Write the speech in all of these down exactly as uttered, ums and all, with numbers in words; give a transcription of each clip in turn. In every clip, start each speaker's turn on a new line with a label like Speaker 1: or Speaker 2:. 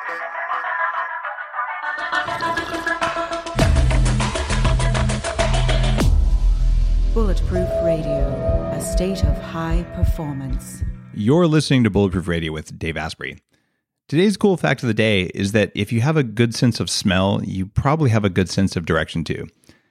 Speaker 1: Bulletproof Radio, a state of high performance.
Speaker 2: You're listening to Bulletproof Radio with Dave Asprey. Today's cool fact of the day is that if you have a good sense of smell, you probably have a good sense of direction too.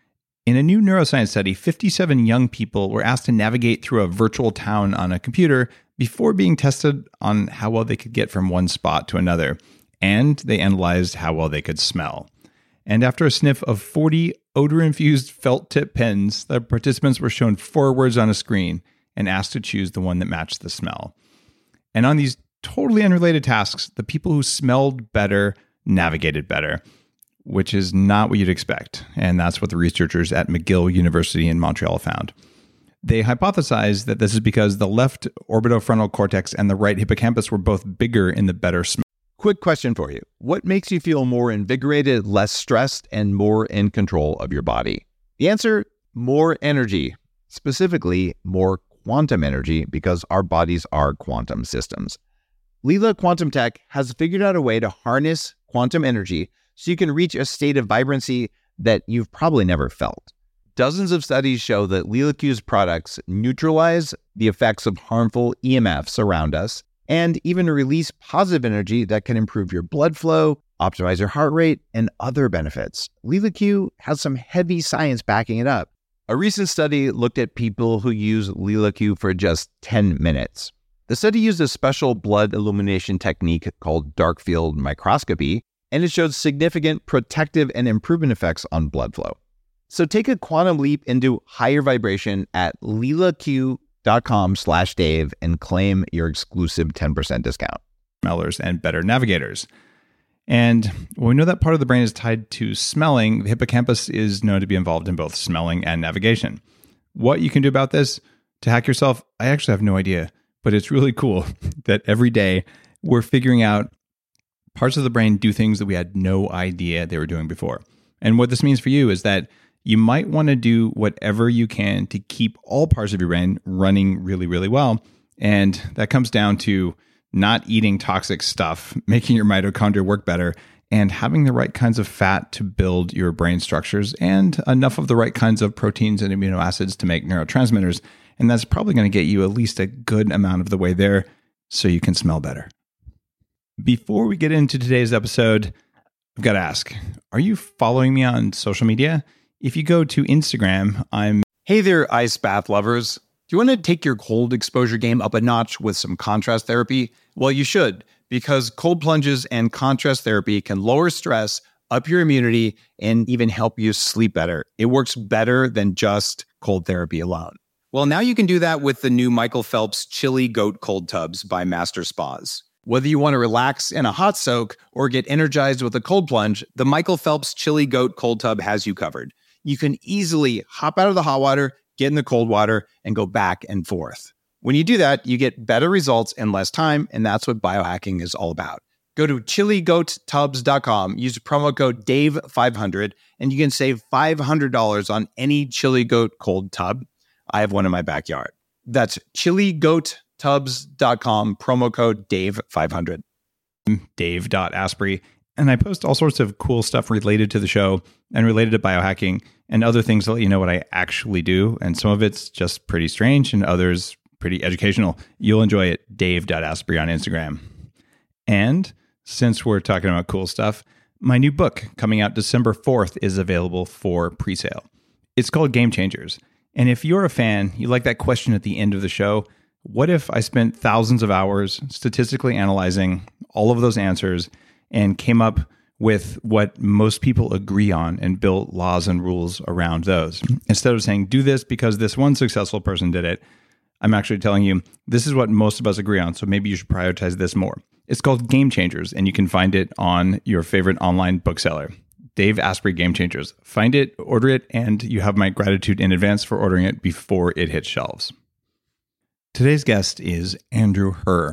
Speaker 2: In a new neuroscience study, fifty-seven young people were asked to navigate through a virtual town on a computer before being tested on how well they could get from one spot to another, and they analyzed how well they could smell. And after a sniff of forty odor-infused felt tip pens, the participants were shown four words on a screen and asked to choose the one that matched the smell. And on these totally unrelated tasks, the people who smelled better navigated better, which is not what you'd expect. And that's what the researchers at McGill University in Montreal found. They hypothesized that this is because the left orbitofrontal cortex and the right hippocampus were both bigger in the better smell.
Speaker 3: Quick question for you. What makes you feel more invigorated, less stressed, and more in control of your body? The answer, more energy. Specifically, more quantum energy, because our bodies are quantum systems. Lila Quantum Tech has figured out a way to harness quantum energy so you can reach a state of vibrancy that you've probably never felt. Dozens of studies show that LilaQ's products neutralize the effects of harmful E M Fs around us and even release positive energy that can improve your blood flow, optimize your heart rate, and other benefits. LilaQ has some heavy science backing it up. A recent study looked at people who use LilaQ for just ten minutes. The study used a special blood illumination technique called dark field microscopy, and it showed significant protective and improvement effects on blood flow. So take a quantum leap into higher vibration at lilaq.com slash Dave and claim your exclusive ten percent discount.
Speaker 2: Smellers and better navigators. And when we know that part of the brain is tied to smelling, the hippocampus is known to be involved in both smelling and navigation. What you can do about this to hack yourself, I actually have no idea. But it's really cool that every day we're figuring out parts of the brain do things that we had no idea they were doing before. And what this means for you is that you might want to do whatever you can to keep all parts of your brain running really, really well. And that comes down to not eating toxic stuff, making your mitochondria work better, and having the right kinds of fat to build your brain structures and enough of the right kinds of proteins and amino acids to make neurotransmitters. And that's probably going to get you at least a good amount of the way there so you can smell better. Before we get into today's episode, I've got to ask, are you following me on social media? If you go to Instagram, I'm...
Speaker 3: Hey there, ice bath lovers. Do you want to take your cold exposure game up a notch with some contrast therapy? Well, you should, because cold plunges and contrast therapy can lower stress, up your immunity, and even help you sleep better. It works better than just cold therapy alone. Well, now you can do that with the new Michael Phelps Chili Goat Cold Tubs by Master Spas. Whether you want to relax in a hot soak or get energized with a cold plunge, the Michael Phelps Chili Goat Cold Tub has you covered. You can easily hop out of the hot water, get in the cold water, and go back and forth. When you do that, you get better results in less time, and that's what biohacking is all about. Go to chili goat tubs dot com, use promo code Dave five hundred, and you can save five hundred dollars on any Chili Goat Cold Tub. I have one in my backyard. That's chili goat tubs dot com, promo code Dave five hundred.
Speaker 2: Dave dot Asprey. And I post all sorts of cool stuff related to the show and related to biohacking and other things to let you know what I actually do. And some of it's just pretty strange and others pretty educational. You'll enjoy it. Dave dot Asprey on Instagram. And since we're talking about cool stuff, my new book coming out December fourth is available for pre-sale. It's called Game Changers. And if you're a fan, you like that question at the end of the show, what if I spent thousands of hours statistically analyzing all of those answers and came up with what most people agree on and built laws and rules around those? Instead of saying, do this because this one successful person did it, I'm actually telling you, this is what most of us agree on, so maybe you should prioritize this more. It's called Game Changers, and you can find it on your favorite online bookseller. Dave Asprey Game Changers. Find it, order it, and you have my gratitude in advance for ordering it before it hits shelves. Today's guest is Andrew Herr.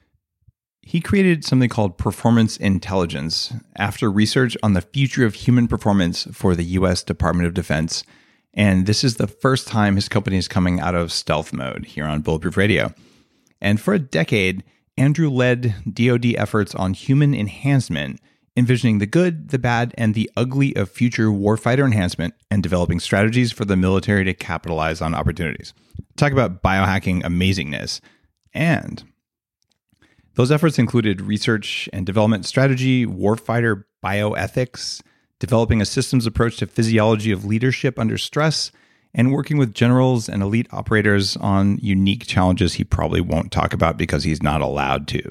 Speaker 2: He created something called Performance Intelligence after research on the future of human performance for the U S Department of Defense. And this is the first time his company is coming out of stealth mode here on Bulletproof Radio. And for a decade, Andrew led D O D efforts on human enhancement, envisioning the good, the bad, and the ugly of future warfighter enhancement and developing strategies for the military to capitalize on opportunities. Talk about biohacking amazingness. And those efforts included research and development strategy, warfighter bioethics, developing a systems approach to physiology of leadership under stress, and working with generals and elite operators on unique challenges he probably won't talk about because he's not allowed to.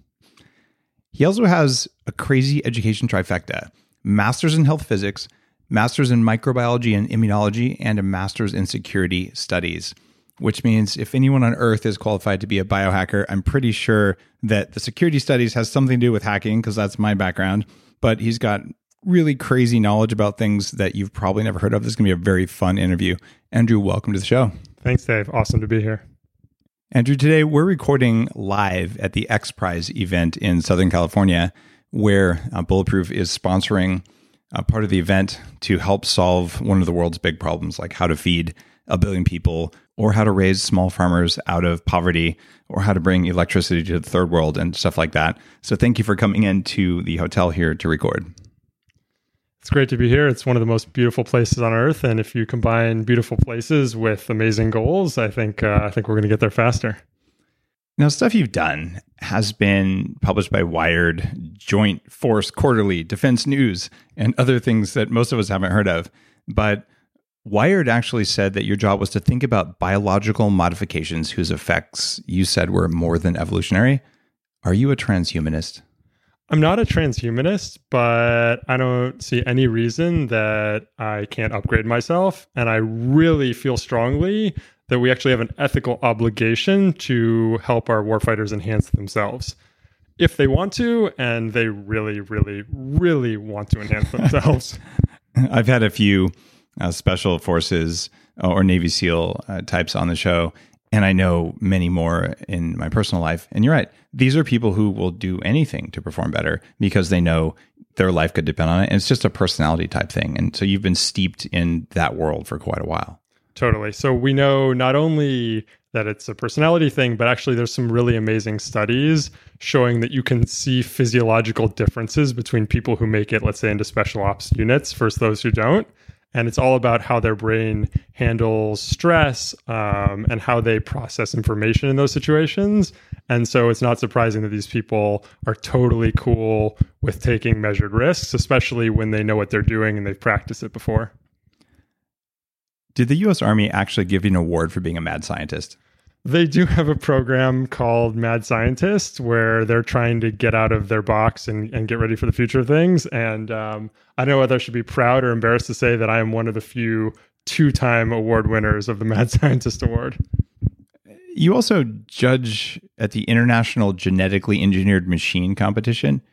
Speaker 2: He also has a crazy education trifecta: master's in health physics, master's in microbiology and immunology, and a master's in security studies, which means if anyone on earth is qualified to be a biohacker, I'm pretty sure that the security studies has something to do with hacking, because that's my background. But he's got really crazy knowledge about things that you've probably never heard of. This is going to be a very fun interview. Andrew, welcome to the show.
Speaker 4: Thanks, Dave. Awesome to be here.
Speaker 2: Andrew, today we're recording live at the X Prize event in Southern California, where uh, Bulletproof is sponsoring uh, part of the event to help solve one of the world's big problems, like how to feed a billion people, or how to raise small farmers out of poverty, or how to bring electricity to the third world and stuff like that. So thank you for coming into the hotel here to record.
Speaker 4: It's great to be here. It's one of the most beautiful places on earth. And if you combine beautiful places with amazing goals, I think uh, I think we're going to get there faster.
Speaker 2: Now, stuff you've done has been published by Wired, Joint Force Quarterly, Defense News, and other things that most of us haven't heard of. But Wired actually said that your job was to think about biological modifications whose effects you said were more than evolutionary. Are you a transhumanist?
Speaker 4: I'm not a transhumanist, but I don't see any reason that I can't upgrade myself. And I really feel strongly that we actually have an ethical obligation to help our warfighters enhance themselves if they want to, and they really, really, really want to enhance themselves.
Speaker 2: I've had a few uh, special forces or Navy SEAL uh, types on the show, and I know many more in my personal life. And you're right. These are people who will do anything to perform better because they know their life could depend on it. And it's just a personality type thing. And so you've been steeped in that world for quite a while.
Speaker 4: Totally. So we know not only that it's a personality thing, but actually there's some really amazing studies showing that you can see physiological differences between people who make it, let's say, into special ops units versus those who don't. And it's all about how their brain handles stress um, and how they process information in those situations. And so it's not surprising that these people are totally cool with taking measured risks, especially when they know what they're doing and they've practiced it before.
Speaker 2: Did the U S Army actually give you an award for being a mad scientist?
Speaker 4: They do have a program called Mad Scientist where they're trying to get out of their box and, and get ready for the future of things. And um, I don't know whether I should be proud or embarrassed to say that I am one of the few two-time award winners of the Mad Scientist Award.
Speaker 2: You also judge at the International Genetically Engineered Machine Competition.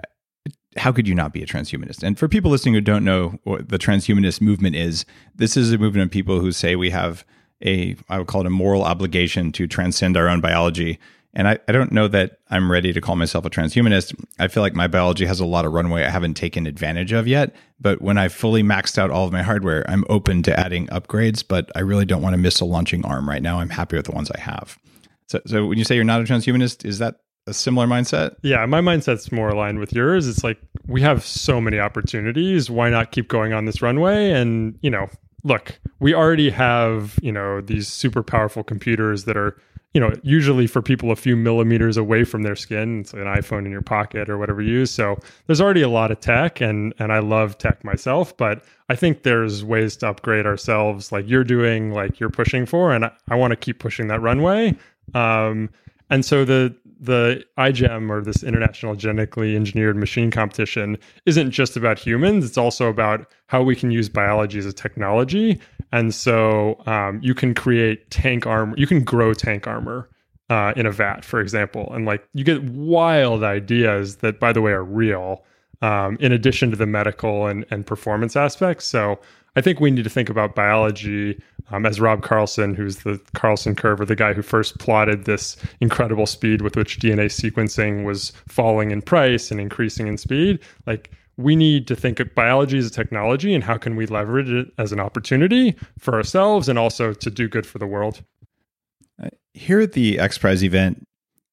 Speaker 2: How could you not be a transhumanist? And for people listening who don't know what the transhumanist movement is, this is a movement of people who say we have a, I would call it a moral obligation to transcend our own biology. And I, I don't know that I'm ready to call myself a transhumanist. I feel like my biology has a lot of runway I haven't taken advantage of yet. But when I fully maxed out all of my hardware, I'm open to adding upgrades, but I really don't want to miss a launching arm right now. I'm happy with the ones I have. So, so when you say you're not a transhumanist, is that a similar mindset?
Speaker 4: Yeah, my mindset's more aligned with yours. It's like, we have so many opportunities. Why not keep going on this runway? And, you know, look, we already have, you know, these super powerful computers that are, you know, usually for people a few millimeters away from their skin. It's an iPhone in your pocket or whatever you use. So there's already a lot of tech, and and I love tech myself, but I think there's ways to upgrade ourselves like you're doing, like you're pushing for, and I, I want to keep pushing that runway. Um, and so the the I GEM, or this International Genetically Engineered Machine Competition, isn't just about humans. It's also about how we can use biology as a technology. And so um, you can create tank armor, you can grow tank armor uh, in a vat, for example. And like you get wild ideas that, by the way, are real, um, in addition to the medical and, and performance aspects. So I think we need to think about biology um, as Rob Carlson, who's the Carlson curve, or the guy who first plotted this incredible speed with which D N A sequencing was falling in price and increasing in speed. Like, we need to think of biology as a technology and how can we leverage it as an opportunity for ourselves and also to do good for the world.
Speaker 2: Here at the X Prize event,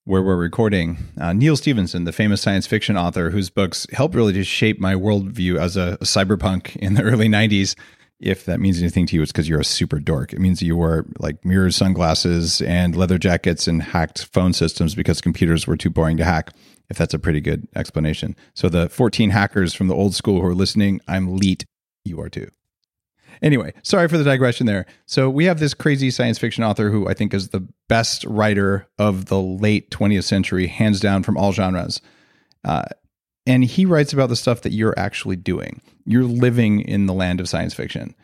Speaker 2: where we're recording, uh, Neal Stephenson, the famous science fiction author whose books helped really to shape my worldview as a, a cyberpunk in the early nineties. If that means anything to you, it's because you're a super dork. It means you wore like mirrors, sunglasses, and leather jackets and hacked phone systems because computers were too boring to hack, if that's a pretty good explanation. So the fourteen hackers from the old school who are listening, I'm leet. You are too. Anyway, sorry for the digression there. So we have this crazy science fiction author who I think is the best writer of the late twentieth century, hands down from all genres. Uh, and he writes about the stuff that you're actually doing. You're living in the land of science fiction.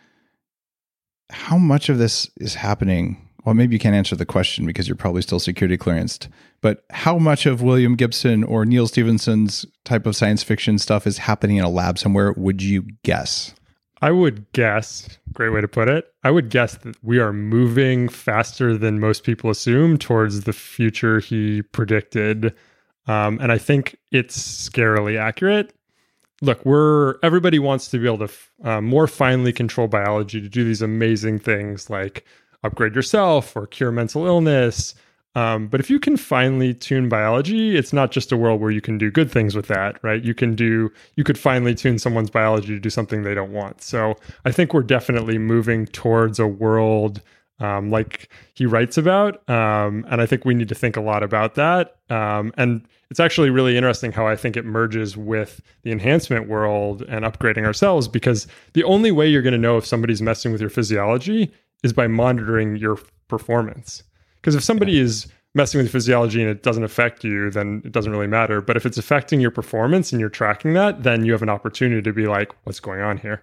Speaker 2: How much of this is happening? Well, maybe you can't answer the question because you're probably still security clearanced. But how much of William Gibson or Neal Stephenson's type of science fiction stuff is happening in a lab somewhere, would you guess?
Speaker 4: I would guess, great way to put it, I would guess that we are moving faster than most people assume towards the future he predicted. Um, and I think it's scarily accurate. Look, we're everybody wants to be able to uh, more finely control biology to do these amazing things like upgrade yourself or cure mental illness. Um, but if you can finely tune biology, it's not just a world where you can do good things with that, right? You can do, you could finely tune someone's biology to do something they don't want. So I think we're definitely moving towards a world um, like he writes about. Um, and I think we need to think a lot about that. Um, and it's actually really interesting how I think it merges with the enhancement world and upgrading ourselves, because the only way you're going to know if somebody's messing with your physiology is by monitoring your performance. Because if somebody yeah. is messing with physiology and it doesn't affect you, then it doesn't really matter. But if it's affecting your performance and you're tracking that, then you have an opportunity to be like, what's going on here?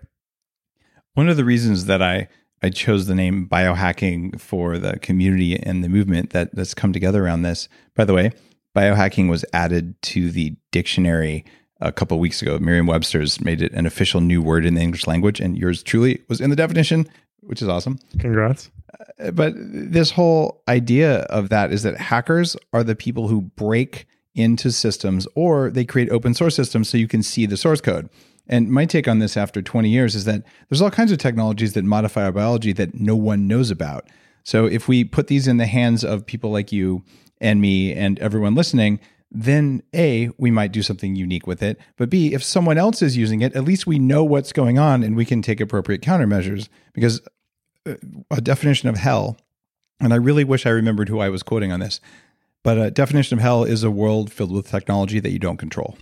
Speaker 2: One of the reasons that I, I chose the name biohacking for the community and the movement that, that's come together around this, by the way, biohacking was added to the dictionary a couple of weeks ago. Merriam-Webster's made it an official new word in the English language, and yours truly was in the definition, which is awesome.
Speaker 4: Congrats.
Speaker 2: Uh, but this whole idea of that is that hackers are the people who break into systems, or they create open source systems so you can see the source code. And my take on this after twenty years is that there's all kinds of technologies that modify our biology that no one knows about. So if we put these in the hands of people like you and me and everyone listening, then A, we might do something unique with it. But B, if someone else is using it, at least we know what's going on and we can take appropriate countermeasures. Because a definition of hell, and I really wish I remembered who I was quoting on this, but a definition of hell is a world filled with technology that you don't control.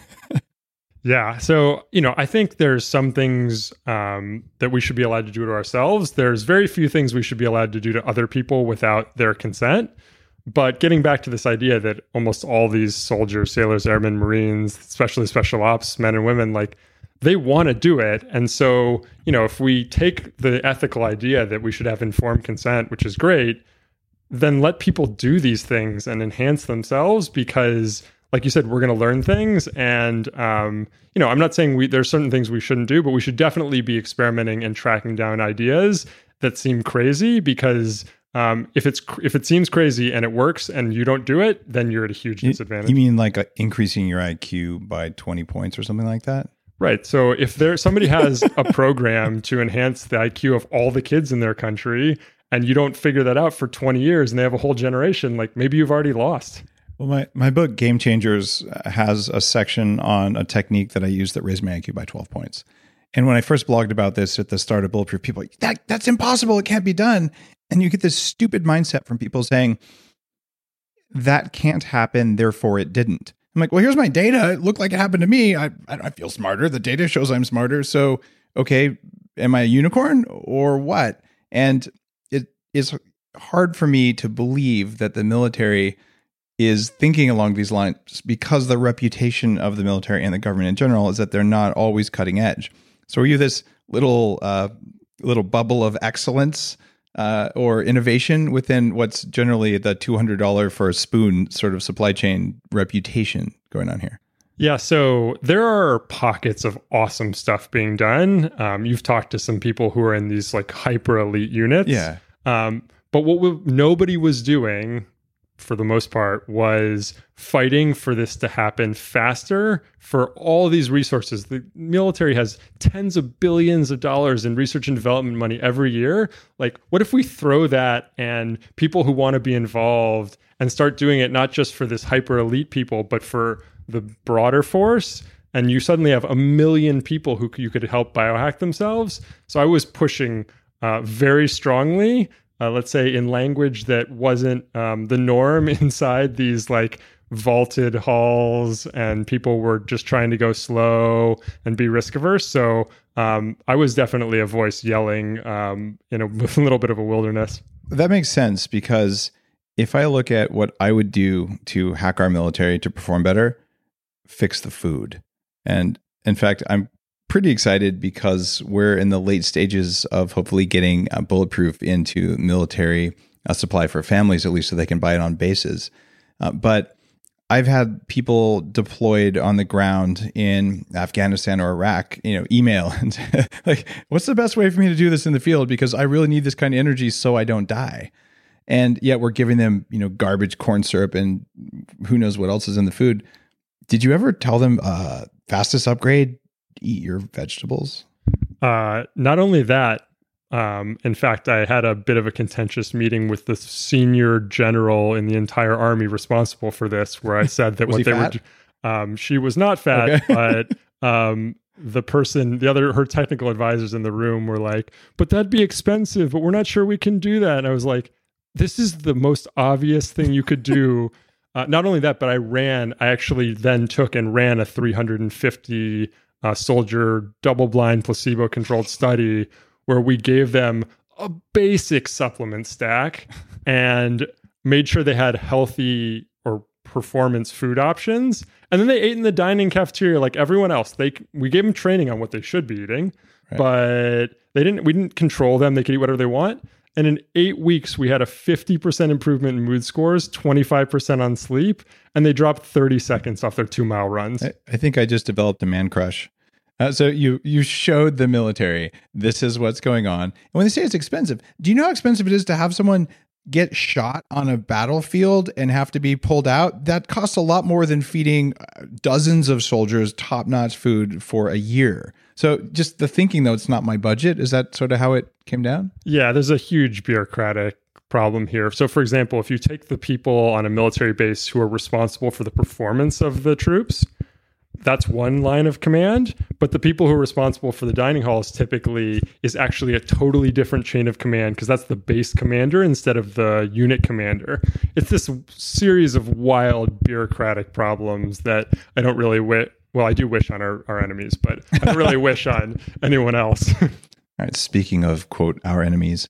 Speaker 4: Yeah. So, you know, I think there's some things um, that we should be allowed to do to ourselves. There's very few things we should be allowed to do to other people without their consent. But getting back to this idea that almost all these soldiers, sailors, airmen, Marines, especially special ops, men and women, like they want to do it. And so, you know, if we take the ethical idea that we should have informed consent, which is great, then let people do these things and enhance themselves, because like you said, we're going to learn things. And, um, you know, I'm not saying we, there's certain things we shouldn't do, but we should definitely be experimenting and tracking down ideas that seem crazy, because um, if it's, if it seems crazy and it works and you don't do it, then you're at a huge disadvantage.
Speaker 2: You mean like uh, increasing your I Q by twenty points or something like that?
Speaker 4: Right. So if there somebody has a program to enhance the I Q of all the kids in their country, and you don't figure that out for twenty years and they have a whole generation, like maybe you've already lost.
Speaker 2: Well, my, my book, Game Changers, has a section on a technique that I use that raised my I Q by twelve points. And when I first blogged about this at the start of Bulletproof, people were like, that, that's impossible. It can't be done. And you get this stupid mindset from people saying, that can't happen, therefore it didn't. I'm like, well, here's my data. It looked like it happened to me. I, I feel smarter. The data shows I'm smarter. So, okay, am I a unicorn or what? And it is hard for me to believe that the military is thinking along these lines, because the reputation of the military and the government in general is that they're not always cutting edge. So are you this little uh, little bubble of excellence uh, or innovation within what's generally the two hundred dollars for a spoon sort of supply chain reputation going on here?
Speaker 4: Yeah, so there are pockets of awesome stuff being done. Um, you've talked to some people who are in these like hyper elite units.
Speaker 2: Yeah.
Speaker 4: Um, but what we, nobody was doing for the most part, was fighting for this to happen faster for all these resources. The military has tens of billions of dollars in research and development money every year. Like, what if we throw that and people who want to be involved and start doing it not just for this hyper elite people, but for the broader force? And you suddenly have a million people who you could help biohack themselves. So I was pushing uh, very strongly, uh, let's say in language that wasn't um, the norm inside these like vaulted halls, and people were just trying to go slow and be risk averse. So um, I was definitely a voice yelling um, in a little bit of a wilderness.
Speaker 2: That makes sense, because if I look at what I would do to hack our military to perform better, fix the food. And in fact, I'm pretty excited because we're in the late stages of hopefully getting uh, Bulletproof into military uh, supply for families, at least so they can buy it on bases. Uh, but I've had people deployed on the ground in Afghanistan or Iraq, you know, email and like, what's the best way for me to do this in the field? Because I really need this kind of energy so I don't die. And yet we're giving them, you know, garbage corn syrup and who knows what else is in the food. Did you ever tell them, uh, fastest upgrade, eat your vegetables?
Speaker 4: Uh, not only that, um, in fact, I had a bit of a contentious meeting with the senior general in the entire army responsible for this, where I said that
Speaker 2: was
Speaker 4: what
Speaker 2: he
Speaker 4: they
Speaker 2: fat?
Speaker 4: were, um, she was not fat,
Speaker 2: Okay.
Speaker 4: but um, the person, the other, her technical advisors in the room were like, but that'd be expensive, but we're not sure we can do that. And I was like, this is the most obvious thing you could do. Uh, not only that, but I ran, I actually then took and ran a three hundred fifty uh, soldier double-blind placebo-controlled study where we gave them a basic supplement stack and made sure they had healthy or performance food options. And then they ate in the dining cafeteria like everyone else. They We gave them training on what they should be eating,
Speaker 2: right.
Speaker 4: but they didn't. we didn't control them. They could eat whatever they want. And in eight weeks, we had a fifty percent improvement in mood scores, twenty-five percent on sleep, and they dropped thirty seconds off their two mile runs.
Speaker 2: I, I think I just developed a man crush. Uh, so you you showed the military, this is what's going on. And when they say it's expensive, do you know how expensive it is to have someone get shot on a battlefield and have to be pulled out? That costs a lot more than feeding dozens of soldiers top-notch food for a year. So just the thinking, though, it's not my budget. Is that sort of how it came down?
Speaker 4: Yeah, there's a huge bureaucratic problem here. So, for example, if you take the people on a military base who are responsible for the performance of the troops, that's one line of command. But the people who are responsible for the dining halls typically is actually a totally different chain of command, because that's the base commander instead of the unit commander. It's this series of wild bureaucratic problems that I don't really wish. Well, I do wish on our, our enemies, but I don't really wish on anyone else.
Speaker 2: All right. Speaking of, quote, our enemies,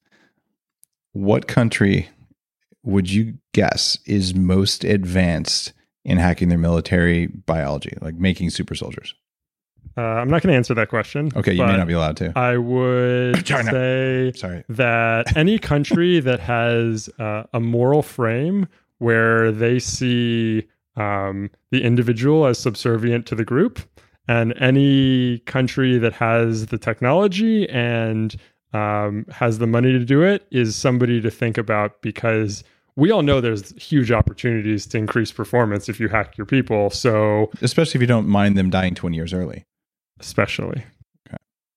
Speaker 2: what country would you guess is most advanced in hacking their military biology, like making super soldiers?
Speaker 4: Uh, I'm not going to answer that question.
Speaker 2: Okay, you may not be allowed to.
Speaker 4: I would
Speaker 2: China.
Speaker 4: say
Speaker 2: Sorry.
Speaker 4: that any country that has uh, a moral frame where they see um, the individual as subservient to the group, and any country that has the technology and um, has the money to do it is somebody to think about, because we all know there's huge opportunities to increase performance if you hack your people. So,
Speaker 2: especially if you don't mind them dying twenty years early.
Speaker 4: Especially.
Speaker 2: Okay.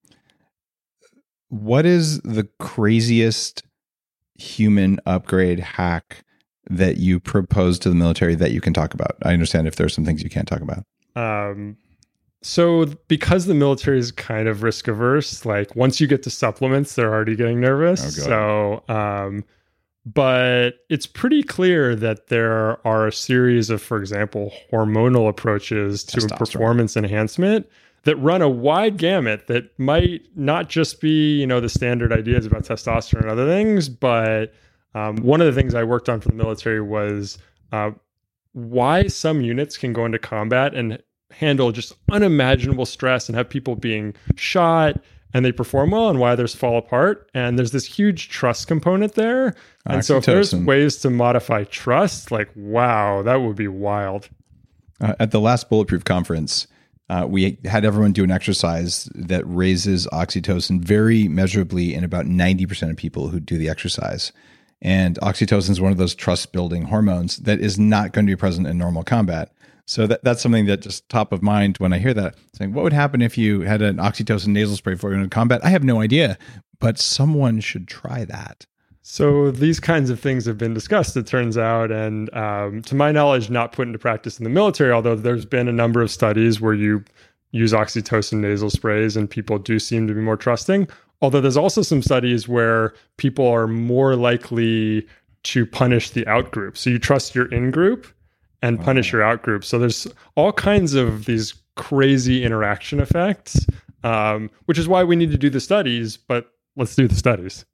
Speaker 2: What is the craziest human upgrade hack that you propose to the military that you can talk about? I understand if there's some things you can't talk about.
Speaker 4: Um, so because the military is kind of risk averse, like once you get to supplements, they're already getting nervous.
Speaker 2: Oh,
Speaker 4: so, um, but it's pretty clear that there are a series of, for example, hormonal approaches to performance enhancement that run a wide gamut that might not just be, you know, the standard ideas about testosterone and other things, but um, one of the things I worked on for the military was uh, why some units can go into combat and handle just unimaginable stress and have people being shot and they perform well, and why others fall apart. And there's this huge trust component there. And
Speaker 2: Oxytocin.
Speaker 4: So if there's ways to modify trust, like, wow, that would be wild.
Speaker 2: Uh, at the last Bulletproof conference, uh, we had everyone do an exercise that raises oxytocin very measurably in about ninety percent of people who do the exercise. And oxytocin is one of those trust building hormones that is not going to be present in normal combat. So that, that's something that just top of mind when I hear that, saying, what would happen if you had an oxytocin nasal spray before you went into combat? I have no idea, but someone should try that.
Speaker 4: So these kinds of things have been discussed, it turns out, and um, to my knowledge, not put into practice in the military, although there's been a number of studies where you use oxytocin nasal sprays and people do seem to be more trusting. Although there's also some studies where people are more likely to punish the out group. So you trust your in group and punish your out group. So there's all kinds of these crazy interaction effects, um, which is why we need to do the studies, but let's do the studies.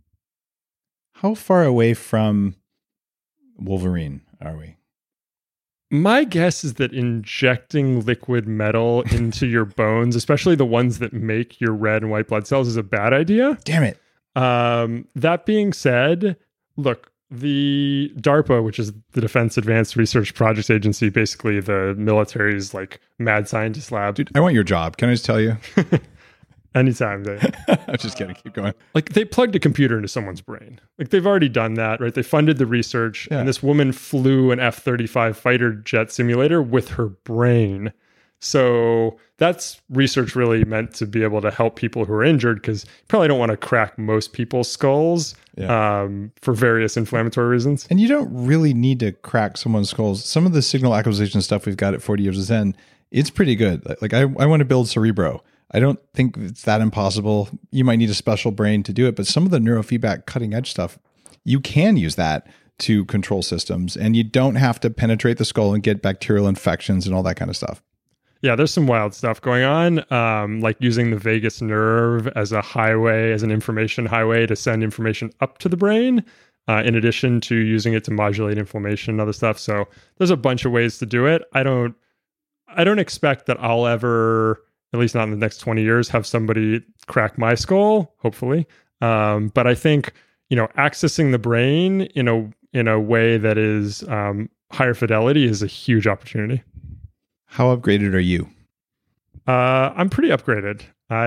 Speaker 2: How far away from Wolverine are we?
Speaker 4: My guess is that injecting liquid metal into your bones, especially the ones that make your red and white blood cells, is a bad idea.
Speaker 2: Damn it.
Speaker 4: Um, that being said, look, the DARPA, which is the Defense Advanced Research Projects Agency, basically the military's like mad scientist lab.
Speaker 2: Dude, I want your job. Can I just tell you?
Speaker 4: Anytime, Dave.
Speaker 2: I'm just kidding. Keep going.
Speaker 4: Like they plugged a computer into someone's brain. Like they've already done that, right? They funded the research, yeah. And this woman flew an F thirty-five fighter jet simulator with her brain. So that's research really meant to be able to help people who are injured, because you probably don't want to crack most people's skulls yeah. um, for various inflammatory reasons.
Speaker 2: And you don't really need to crack someone's skulls. Some of the signal acquisition stuff we've got at forty Years of Zen, it's pretty good. Like I, I want to build Cerebro. I don't think it's that impossible. You might need a special brain to do it, but some of the neurofeedback cutting edge stuff, you can use that to control systems, and you don't have to penetrate the skull and get bacterial infections and all that kind of stuff.
Speaker 4: Yeah, there's some wild stuff going on, um, like using the vagus nerve as a highway, as an information highway to send information up to the brain, uh, in addition to using it to modulate inflammation and other stuff. So there's a bunch of ways to do it. I don't, I don't expect that I'll ever, at least not in the next twenty years, have somebody crack my skull, hopefully. Um, but I think, you know, accessing the brain in a in a way that is um, higher fidelity is a huge opportunity.
Speaker 2: How upgraded are you?
Speaker 4: Uh, I'm pretty upgraded.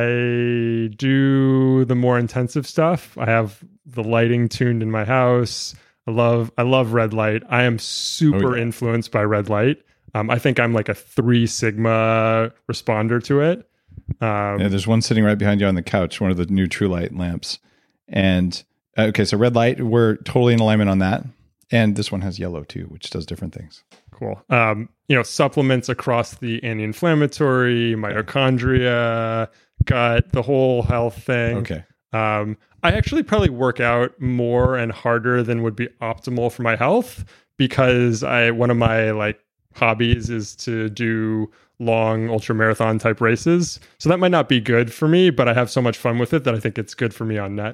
Speaker 4: I do the more intensive stuff. I have the lighting tuned in my house. I love I love red light. I am super oh, yeah. influenced by red light. Um, I think I'm like a three sigma responder to it. Um,
Speaker 2: yeah, there's one sitting right behind you on the couch, one of the new True Light lamps. And uh, okay, so red light, we're totally in alignment on that. And this one has yellow too, which does different things.
Speaker 4: Cool. Um, you know, supplements across the anti-inflammatory, mitochondria, gut, the whole health thing.
Speaker 2: Okay.
Speaker 4: Um, I actually probably work out more and harder than would be optimal for my health, because I one of my like hobbies is to do long ultra marathon type races. So that might not be good for me, but I have so much fun with it that I think it's good for me on net.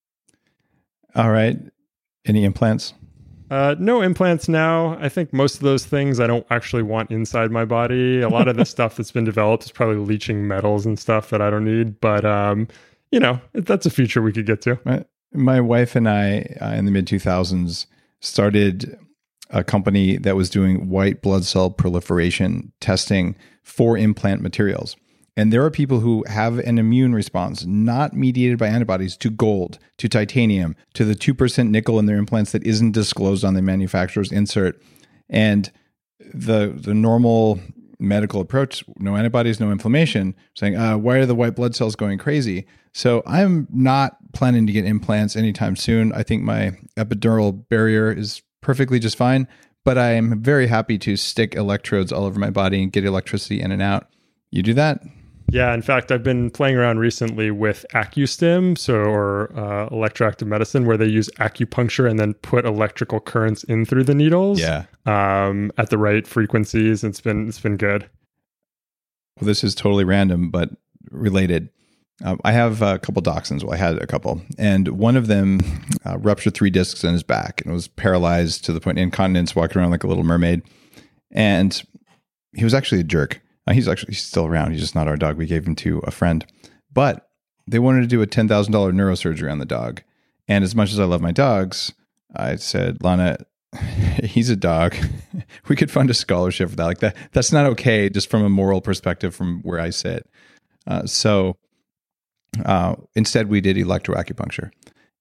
Speaker 2: All right. Any implants?
Speaker 4: Uh, no implants now. I think most of those things I don't actually want inside my body. A lot of the stuff that's been developed is probably leaching metals and stuff that I don't need. But, um, you know, that's a future we could get to.
Speaker 2: My, my wife and I, uh, in the mid two thousands, started a company that was doing white blood cell proliferation testing for implant materials. And there are people who have an immune response not mediated by antibodies to gold, to titanium, to the two percent nickel in their implants that isn't disclosed on the manufacturer's insert. And the the normal medical approach, no antibodies, no inflammation, saying, uh, why are the white blood cells going crazy? So I'm not planning to get implants anytime soon. I think my epidural barrier is perfectly just fine, but I am very happy to stick electrodes all over my body and get electricity in and out. You do that?
Speaker 4: Yeah, in fact, I've been playing around recently with AccuStim, so or uh, electroactive medicine, where they use acupuncture and then put electrical currents in through the needles.
Speaker 2: Yeah,
Speaker 4: um, at the right frequencies. It's been it's been good.
Speaker 2: Well, this is totally random, but related. Um, I have a couple dachshunds. Well, I had a couple, and one of them uh, ruptured three discs in his back and was paralyzed to the point of incontinence, walking around like a little mermaid. And he was actually a jerk. Uh, he's actually he's still around. He's just not our dog. We gave him to a friend. But they wanted to do a ten thousand dollars neurosurgery on the dog. And as much as I love my dogs, I said, Lana, he's a dog. We could fund a scholarship for that. Like that. That's not okay, just from a moral perspective from where I sit. Uh, so uh, instead, we did electroacupuncture.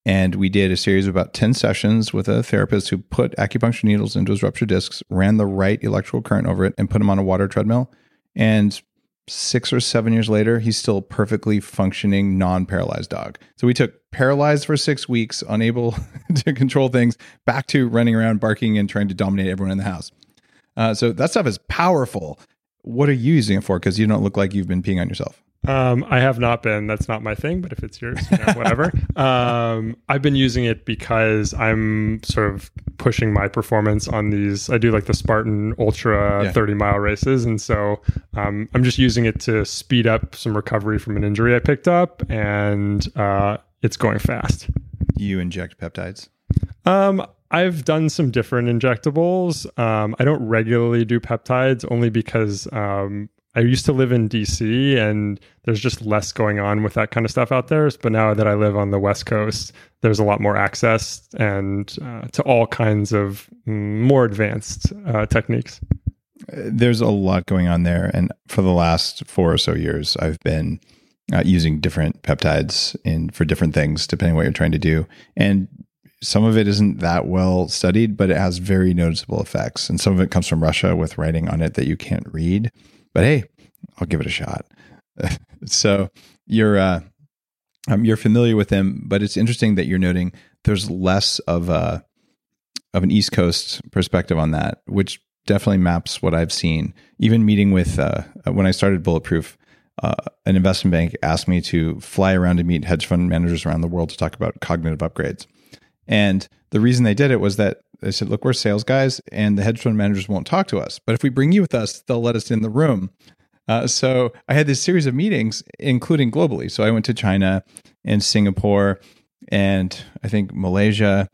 Speaker 2: And we did a series of about ten sessions with a therapist who put acupuncture needles into his ruptured discs, ran the right electrical current over it, and put him on a water treadmill. And six or seven years later, he's still a perfectly functioning, non-paralyzed dog. So we took paralyzed for six weeks, unable to control things, back to running around, barking, and trying to dominate everyone in the house. Uh, so that stuff is powerful. What are you using it for? Because you don't look like you've been peeing on yourself.
Speaker 4: Um, I have not been. That's not my thing, but if it's yours, you know, whatever. um, I've been using it because I'm sort of pushing my performance on these. I do like the Spartan Ultra
Speaker 2: yeah.
Speaker 4: thirty mile races. And so um, I'm just using it to speed up some recovery from an injury I picked up. And uh, it's going fast.
Speaker 2: You inject peptides?
Speaker 4: Um, I've done some different injectables. Um, I don't regularly do peptides only because um, I used to live in D C and there's just less going on with that kind of stuff out there. But now that I live on the West Coast, there's a lot more access and uh, to all kinds of mm, more advanced uh, techniques.
Speaker 2: There's a lot going on there. And for the last four or so years, I've been uh, using different peptides in for different things, depending on what you're trying to do. And some of it isn't that well studied, but it has very noticeable effects. And some of it comes from Russia with writing on it that you can't read. But hey, I'll give it a shot. So you're uh, um, you're familiar with them, but it's interesting that you're noting there's less of a of an East Coast perspective on that, which definitely maps what I've seen. Even meeting with uh, when I started Bulletproof, uh, an investment bank asked me to fly around to meet hedge fund managers around the world to talk about cognitive upgrades. And the reason they did it was that they said, look, we're sales guys and the hedge fund managers won't talk to us. But if we bring you with us, they'll let us in the room. Uh, so I had this series of meetings, including globally. So I went to China and Singapore and I think Malaysia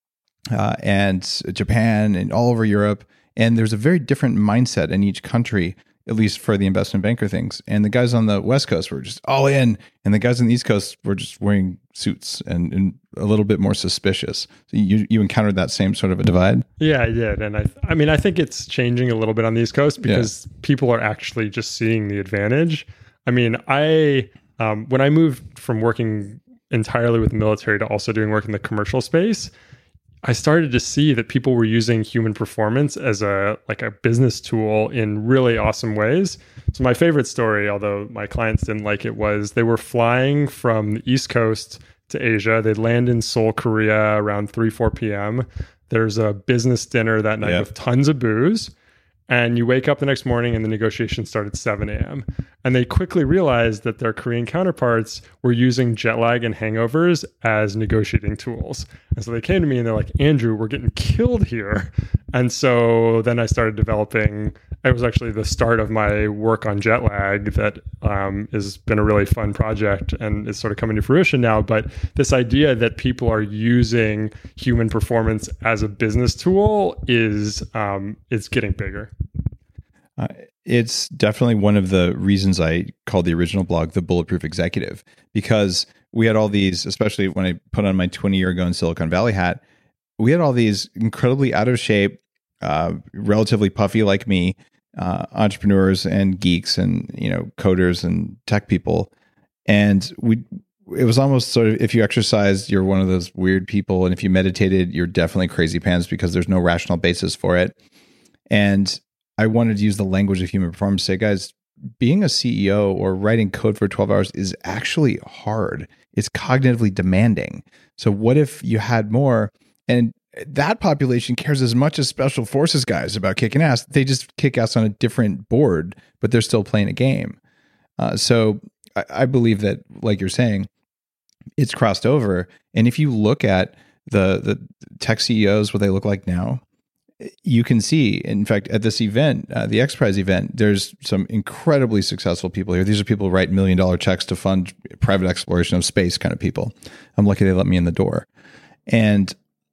Speaker 2: uh, and Japan and all over Europe. And there's a very different mindset in each country, at least for the investment banker things. And the guys on the West Coast were just all in. And the guys on the East Coast were just wearing suits and, and a little bit more suspicious. So you you encountered that same sort of a divide?
Speaker 4: Yeah, I did. And I I mean, I think it's changing a little bit on the East Coast because yeah. people are actually just seeing the advantage. I mean, I um, when I moved from working entirely with the military to also doing work in the commercial space, I started to see that people were using human performance as a like a business tool in really awesome ways. So my favorite story, although my clients didn't like it, was they were flying from the East Coast to Asia. They'd land in Seoul, Korea around three, four p.m. There's a business dinner that night yep. with tons of booze. And you wake up the next morning and the negotiations start at seven a.m. And they quickly realized that their Korean counterparts were using jet lag and hangovers as negotiating tools. And so they came to me and they're like, Andrew, we're getting killed here. And so then I started developing, it was actually the start of my work on jet lag that um, has been a really fun project and is sort of coming to fruition now. But this idea that people are using human performance as a business tool is um, is getting bigger.
Speaker 2: Uh, it's definitely one of the reasons I called the original blog The Bulletproof Executive, because we had all these, especially when I put on my twenty year ago in Silicon Valley hat, we had all these incredibly out of shape, uh, relatively puffy like me, uh, entrepreneurs and geeks and, you know, coders and tech people. And we, it was almost sort of, if you exercised, you're one of those weird people. And if you meditated, you're definitely crazy pants because there's no rational basis for it. And I wanted to use the language of human performance to say, guys, being a C E O or writing code for twelve hours is actually hard. It's cognitively demanding. So what if you had more? And that population cares as much as special forces guys about kicking ass. They just kick ass on a different board, but they're still playing a game. Uh, so I, I believe that, like you're saying, it's crossed over. And if you look at the the tech C E Os, what they look like now, you can see, in fact, at this event, uh, the X Prize event, there's some incredibly successful people here. These are people who write million dollar checks to fund private exploration of space kind of people. I'm lucky they let me in the door. And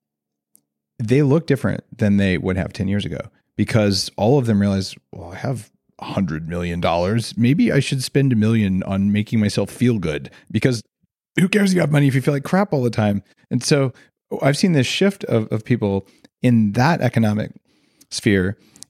Speaker 2: they look different than they would have ten years ago because all of them realize, well, I have one hundred million dollars. Maybe I should spend a million on making myself feel good, because who cares if you have money if you feel like crap all the time? And so I've seen this shift of, of people in that economic sphere.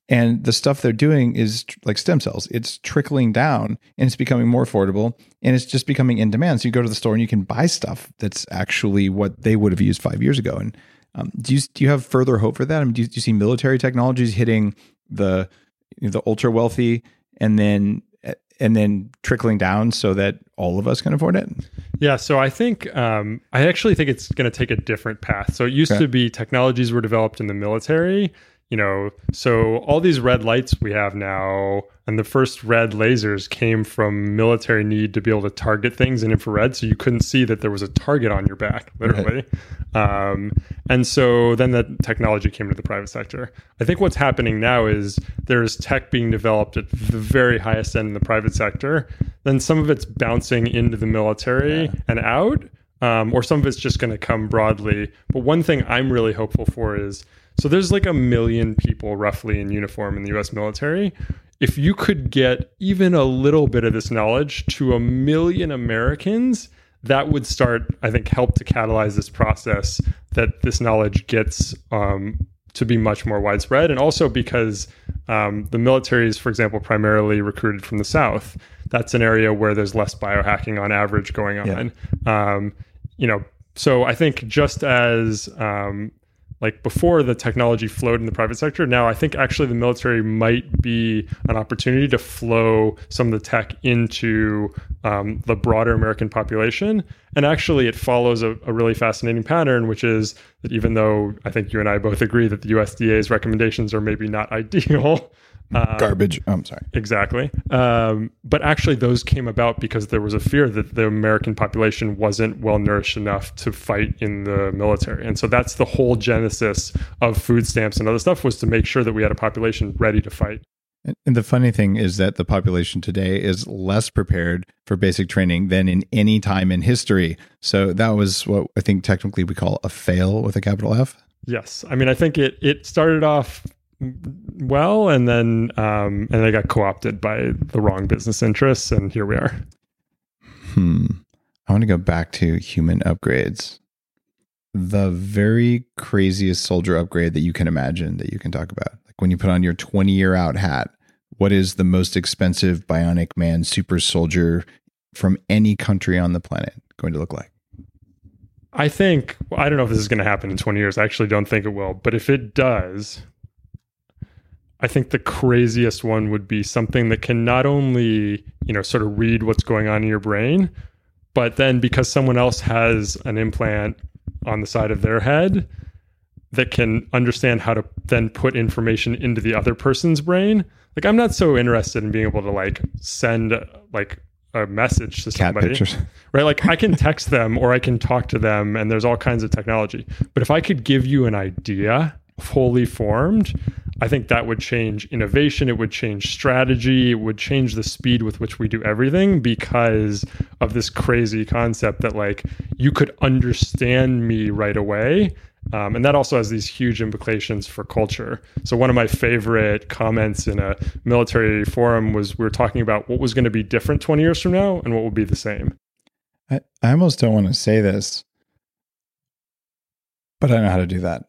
Speaker 2: And the stuff they're doing is tr- like stem cells. It's trickling down and it's becoming more affordable and it's just becoming in demand. So you go to the store and you can buy stuff that's actually what they would have used five years ago. And um, do you do you have further hope for that? I mean, do you, do you see military technologies hitting the you know, the ultra wealthy and then and then trickling down so that all of us can afford it?
Speaker 4: Yeah, so I think um, I actually think it's going to take a different path. So it used
Speaker 2: Okay.
Speaker 4: to be technologies were developed in the military. You know, so all these red lights we have now, and the first red lasers came from military need to be able to target things in infrared, so you couldn't see that there was a target on your back, literally. Right. Um, and so then that technology came to the private sector. I think what's happening now is there's tech being developed at the very highest end in the private sector. Then some of it's bouncing into the military yeah. and out, um, or some of it's just going to come broadly. But one thing I'm really hopeful for is, so there's like a million people roughly in uniform in the U S military. If you could get even a little bit of this knowledge to a million Americans, that would start, I think, help to catalyze this process that this knowledge gets um, to be much more widespread. And also because um, the military is, for example, primarily recruited from the South. That's an area where there's less biohacking on average going on. Yeah. Um, you know, so I think just as um, like before the technology flowed in the private sector, now I think actually the military might be an opportunity to flow some of the tech into um, the broader American population. And actually it follows a, a really fascinating pattern, which is that even though I think you and I both agree that the U S D A's recommendations are maybe not ideal, Um,
Speaker 2: Garbage. Oh, I'm sorry.
Speaker 4: Exactly. Um, but actually those came about because there was a fear that the American population wasn't well nourished enough to fight in the military. And so that's the whole genesis of food stamps and other stuff, was to make sure that we had a population ready to fight.
Speaker 2: And the funny thing is that the population today is less prepared for basic training than in any time in history. So that was what I think technically we call a fail with a capital F.
Speaker 4: Yes. I mean, I think it it started off well, and then um, and they got co-opted by the wrong business interests, and here we are.
Speaker 2: Hmm. I want to go back to human upgrades. The very craziest soldier upgrade that you can imagine that you can talk about. Like when you put on your twenty-year out hat, what is the most expensive bionic man super soldier from any country on the planet going to look like?
Speaker 4: I think, well, I don't know if this is going to happen in twenty years. I actually don't think it will. But if it does, I think the craziest one would be something that can not only, you know, sort of read what's going on in your brain, but then because someone else has an implant on the side of their head that can understand how to then put information into the other person's brain. Like, I'm not so interested in being able to like send like a message to somebody.
Speaker 2: Cat pictures.
Speaker 4: Right? Like I can text them or I can talk to them, and there's all kinds of technology. But if I could give you an idea fully formed, I think that would change innovation. It would change strategy. It would change the speed with which we do everything, because of this crazy concept that like you could understand me right away. Um, and that also has these huge implications for culture. So one of my favorite comments in a military forum was, we were talking about what was going to be different twenty years from now and what would be the same.
Speaker 2: I, I almost don't want to say this, but I know how to do that.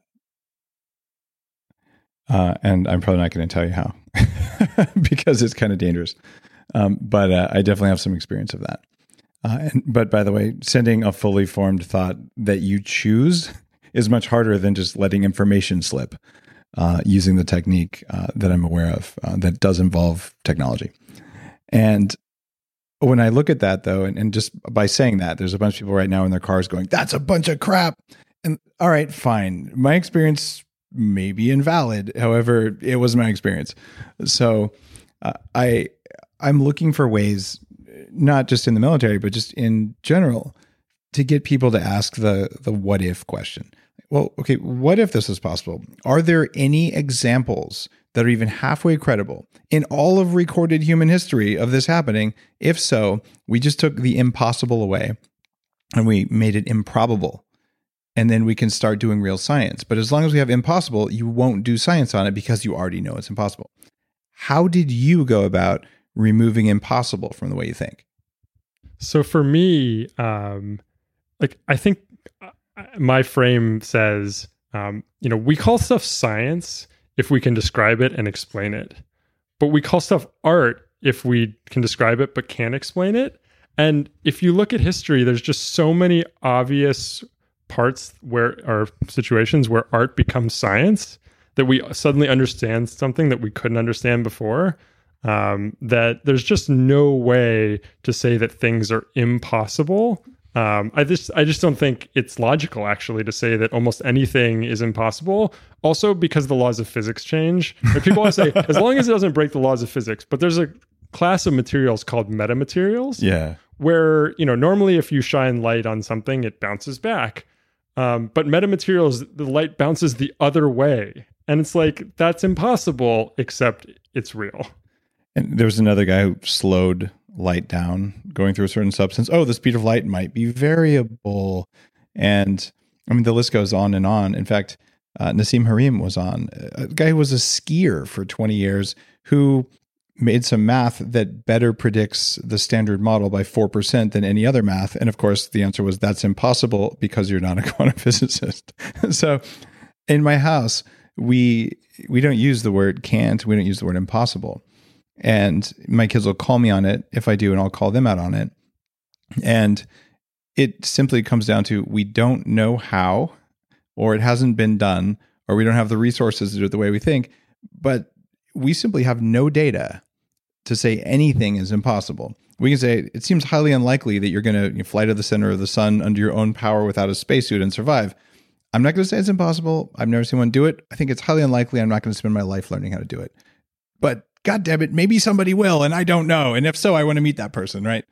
Speaker 2: Uh, and I'm probably not going to tell you how because it's kind of dangerous. Um, but uh, I definitely have some experience of that. Uh, and, but by the way, sending a fully formed thought that you choose is much harder than just letting information slip uh, using the technique uh, that I'm aware of uh, that does involve technology. And when I look at that, though, and, and just by saying that, there's a bunch of people right now in their cars going, that's a bunch of crap. And all right, fine. My experience may be invalid. However, it was my experience. So uh, I, I'm looking for ways, not just in the military, but just in general, to get people to ask the the what if question. Well, okay, what if this is possible? Are there any examples that are even halfway credible in all of recorded human history of this happening? If so, we just took the impossible away and we made it improbable. And then we can start doing real science. But as long as we have impossible, you won't do science on it because you already know it's impossible. How did you go about removing impossible from the way you think?
Speaker 4: So for me, um, like I think my frame says, um, you know, we call stuff science if we can describe it and explain it. But we call stuff art if we can describe it but can't explain it. And if you look at history, there's just so many obvious parts where or situations where art becomes science, that we suddenly understand something that we couldn't understand before. Um, that there's just no way to say that things are impossible. Um, I just I just don't think it's logical, actually, to say that almost anything is impossible. Also, because the laws of physics change. Like, people always say, as long as it doesn't break the laws of physics. But there's a class of materials called metamaterials.
Speaker 2: Yeah.
Speaker 4: Where, you know, normally if you shine light on something, it bounces back. Um, but metamaterials, the light bounces the other way. And it's like, that's impossible, except it's real.
Speaker 2: And there was another guy who slowed light down going through a certain substance. Oh, the speed of light might be variable. And I mean, the list goes on and on. In fact, uh, Nassim Harim was on, a guy who was a skier for twenty years who made some math that better predicts the standard model by four percent than any other math. And of course, the answer was, that's impossible because you're not a quantum physicist. So in my house, we we don't use the word can't, we don't use the word impossible. And my kids will call me on it if I do, and I'll call them out on it. And it simply comes down to, we don't know how, or it hasn't been done, or we don't have the resources to do it the way we think, but we simply have no data to say anything is impossible. We can say, it seems highly unlikely that you're going to fly to the center of the sun under your own power without a spacesuit and survive. I'm not going to say it's impossible. I've never seen one do it. I think it's highly unlikely. I'm not going to spend my life learning how to do it. But God damn it, maybe somebody will, and I don't know. And if so, I want to meet that person, right?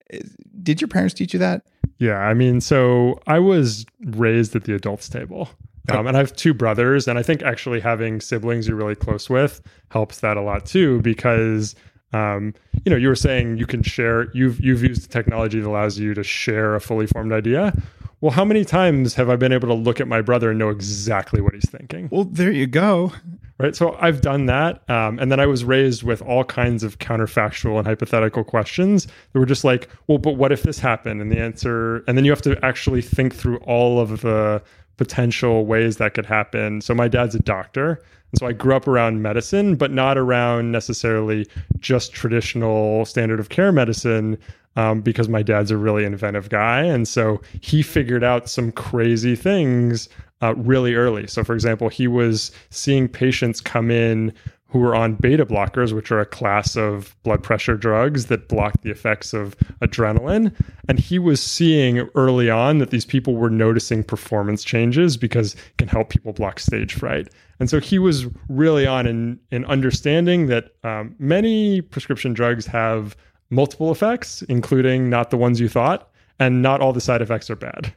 Speaker 2: Did your parents teach you that?
Speaker 4: Yeah, I mean, so I was raised at the adults table. Um, and I have two brothers, and I think actually having siblings you're really close with helps that a lot too, because um, you know, you were saying you can share, you've you've used technology that allows you to share a fully formed idea. Well, how many times have I been able to look at my brother and know exactly what he's thinking?
Speaker 2: Well, there you go.
Speaker 4: Right. So I've done that. Um, and then I was raised with all kinds of counterfactual and hypothetical questions that were just like, well, but what if this happened? And the answer, and then you have to actually think through all of the potential ways that could happen. So my dad's a doctor. And so I grew up around medicine, but not around necessarily just traditional standard of care medicine, um, because my dad's a really inventive guy. And so he figured out some crazy things uh, really early. So for example, he was seeing patients come in who were on beta blockers, which are a class of blood pressure drugs that block the effects of adrenaline. And he was seeing early on that these people were noticing performance changes because it can help people block stage fright. And so he was really on in, in understanding that um, many prescription drugs have multiple effects, including not the ones you thought, and not all the side effects are bad.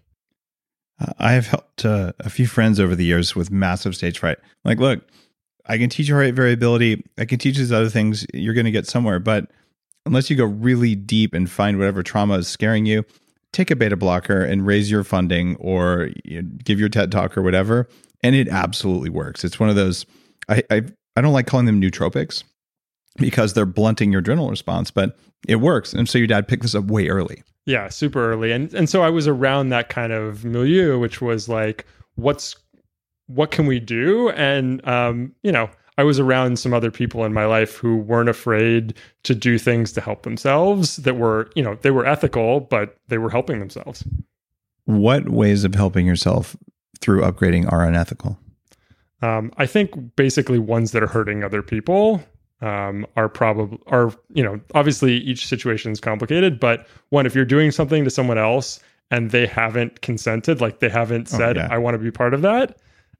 Speaker 2: Uh, I have helped uh, a few friends over the years with massive stage fright. Like, look, I can teach you heart rate variability. I can teach these other things. You're going to get somewhere. But unless you go really deep and find whatever trauma is scaring you, take a beta blocker and raise your funding, or you know, give your TED talk or whatever. And it absolutely works. It's one of those, I, I, I don't like calling them nootropics because they're blunting your adrenal response, but it works. And so your dad picked this up way early.
Speaker 4: Yeah, super early. And and so I was around that kind of milieu, which was like, what's what can we do? And, um, you know, I was around some other people in my life who weren't afraid to do things to help themselves that were, you know, they were ethical, but they were helping themselves.
Speaker 2: What ways of helping yourself through upgrading are unethical?
Speaker 4: Um, I think basically ones that are hurting other people um, are probably, are, you know, obviously each situation is complicated, but one, if you're doing something to someone else and they haven't consented, like they haven't said, oh, yeah. I want to be part of that.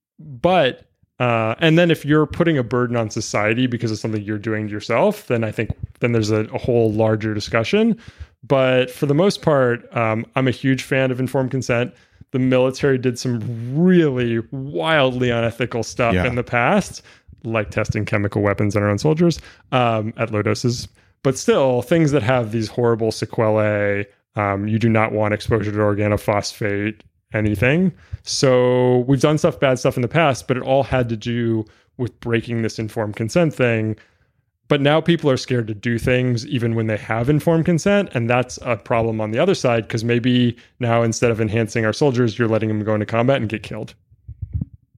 Speaker 4: But, uh, and then if you're putting a burden on society because of something you're doing to yourself, then I think then there's a, a whole larger discussion. But for the most part, um, I'm a huge fan of informed consent. The military did some really wildly unethical stuff yeah. in the past, like testing chemical weapons on our own soldiers um, at low doses. But still, things that have these horrible sequelae, um, you do not want exposure to organophosphate, anything. So we've done stuff, bad stuff in the past, but it all had to do with breaking this informed consent thing. But now people are scared to do things even when they have informed consent. And that's a problem on the other side, because maybe now instead of enhancing our soldiers, you're letting them go into combat and get killed.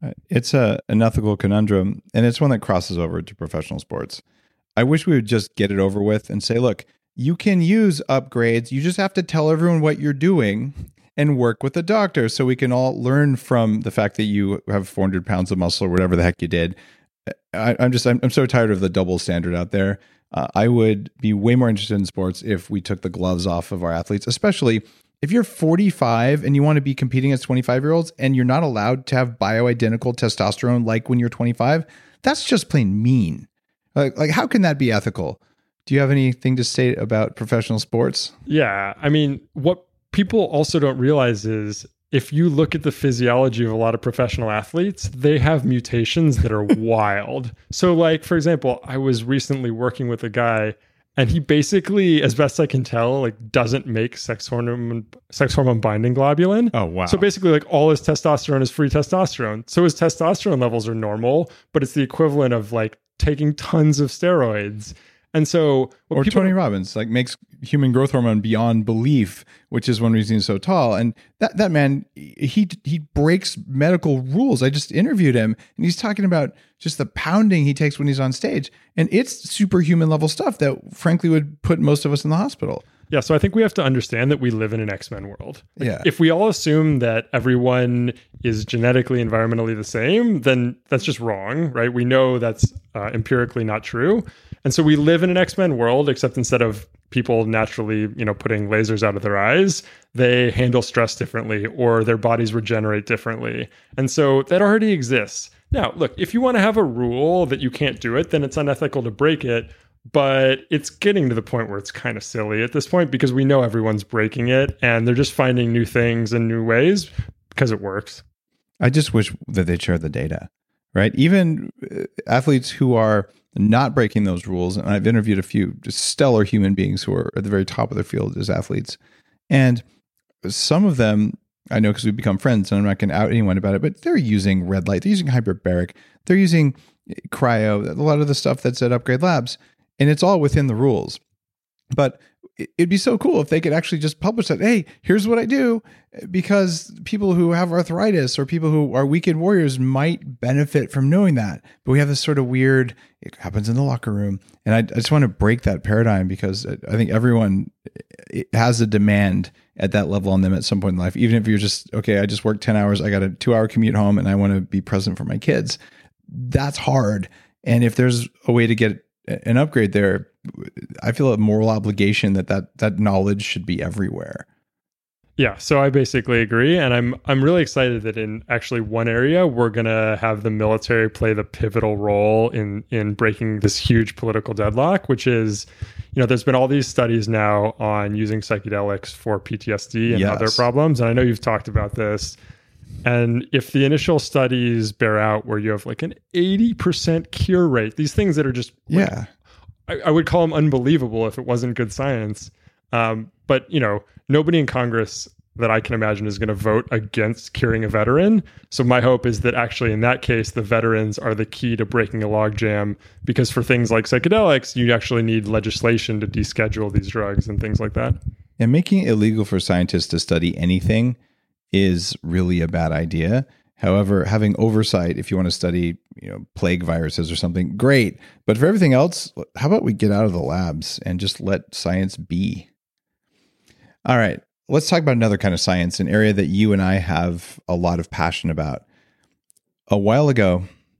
Speaker 2: It's a, an ethical conundrum, and it's one that crosses over to professional sports. I wish we would just get it over with and say, look, you can use upgrades. You just have to tell everyone what you're doing and work with a doctor so we can all learn from the fact that you have four hundred pounds of muscle or whatever the heck you did. I, I'm just, I'm, I'm so tired of the double standard out there. Uh, I would be way more interested in sports if we took the gloves off of our athletes, especially if you're forty-five and you want to be competing as twenty-five year olds and you're not allowed to have bioidentical testosterone like when you're twenty-five. That's just plain mean. Like, like how can that be ethical? Do you have anything to say about professional sports?
Speaker 4: Yeah. I mean, what people also don't realize is if you look at the physiology of a lot of professional athletes, they have mutations that are wild. So like, for example, I was recently working with a guy and he basically, as best I can tell, like doesn't make sex hormone sex hormone binding globulin.
Speaker 2: Oh, wow.
Speaker 4: So basically like all his testosterone is free testosterone. So his testosterone levels are normal, but it's the equivalent of like taking tons of steroids. And so,
Speaker 2: or people, Tony Robbins, like makes human growth hormone beyond belief, which is one reason he's so tall. And that that man, he he breaks medical rules. I just interviewed him, and he's talking about just the pounding he takes when he's on stage, and it's superhuman level stuff that, frankly, would put most of us in the hospital.
Speaker 4: Yeah, so I think we have to understand that we live in an X-Men world. Like,
Speaker 2: yeah.
Speaker 4: If we all assume that everyone is genetically, environmentally the same, then that's just wrong, right? We know that's uh, empirically not true. And so we live in an X-Men world, except instead of people naturally, you know, putting lasers out of their eyes, they handle stress differently or their bodies regenerate differently. And so that already exists. Now, look, if you want to have a rule that you can't do it, then it's unethical to break it. But it's getting to the point where it's kind of silly at this point because we know everyone's breaking it and they're just finding new things and new ways because it works.
Speaker 2: I just wish that they'd share the data, right? Even athletes who are not breaking those rules, and I've interviewed a few just stellar human beings who are at the very top of their field as athletes. And some of them, I know because we've become friends and I'm not going to out anyone about it, but they're using red light, they're using hyperbaric, they're using cryo, a lot of the stuff that's at Upgrade Labs. And it's all within the rules. But it'd be so cool if they could actually just publish that, hey, here's what I do, because people who have arthritis or people who are weekend warriors might benefit from knowing that. But we have this sort of weird, it happens in the locker room. And I, I just want to break that paradigm because I think everyone has a demand at that level on them at some point in life. Even if you're just, okay, I just worked ten hours, I got a two hour commute home and I want to be present for my kids. That's hard. And if there's a way to get an upgrade there, I feel a moral obligation that, that that knowledge should be everywhere.
Speaker 4: Yeah, so I basically agree, and I'm I'm really excited that in actually one area we're gonna have the military play the pivotal role in in breaking this huge political deadlock, which is, you know, there's been all these studies now on using psychedelics for P T S D and
Speaker 2: yes.
Speaker 4: other problems, and I know you've talked about this. And if the initial studies bear out where you have like an eighty percent cure rate, these things that are just, like,
Speaker 2: yeah,
Speaker 4: I, I would call them unbelievable if it wasn't good science. Um, but, you know, nobody in Congress that I can imagine is going to vote against curing a veteran. So my hope is that actually in that case, the veterans are the key to breaking a logjam, because for things like psychedelics, you actually need legislation to deschedule these drugs and things like that.
Speaker 2: And making it illegal for scientists to study anything is really a bad idea. However, having oversight, if you want to study, you know, plague viruses or something, great. But for everything else, how about we get out of the labs and just let science be? All right, let's talk about another kind of science, an area that you and I have a lot of passion about. A while ago,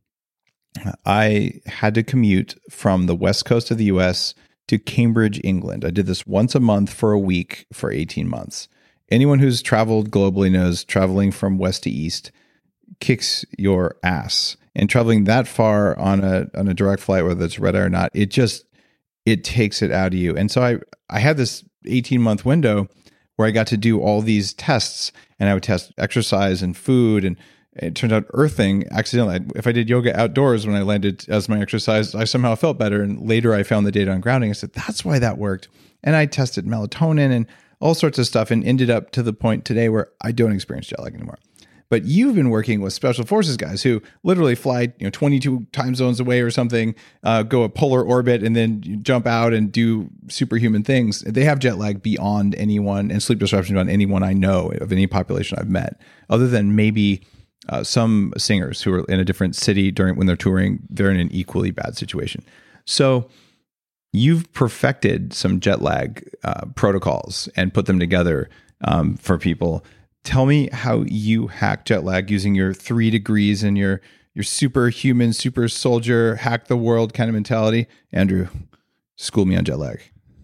Speaker 2: I had to commute from the west coast of the U S to Cambridge, England. I did this once a month for a week for eighteen months. Anyone who's traveled globally knows traveling from west to east kicks your ass. And traveling that far on a on a direct flight, whether it's red eye or not, it just, it takes it out of you. And so I, I had this eighteen month window where I got to do all these tests, and I would test exercise and food. And it turned out earthing accidentally. If I did yoga outdoors when I landed as my exercise, I somehow felt better. And later I found the data on grounding. I said, that's why that worked. And I tested melatonin and all sorts of stuff, and ended up to the point today where I don't experience jet lag anymore. But you've been working with special forces guys who literally fly, you know, twenty-two time zones away or something, uh, go a polar orbit, and then you jump out and do superhuman things. They have jet lag beyond anyone, and sleep disruption beyond anyone I know of any population I've met, other than maybe uh, some singers who are in a different city during when they're touring, they're in an equally bad situation. So you've perfected some jet lag uh, protocols and put them together um, for people. Tell me how you hack jet lag using your three degrees and your your superhuman, super soldier, hack the world kind of mentality. Andrew, school me on jet lag.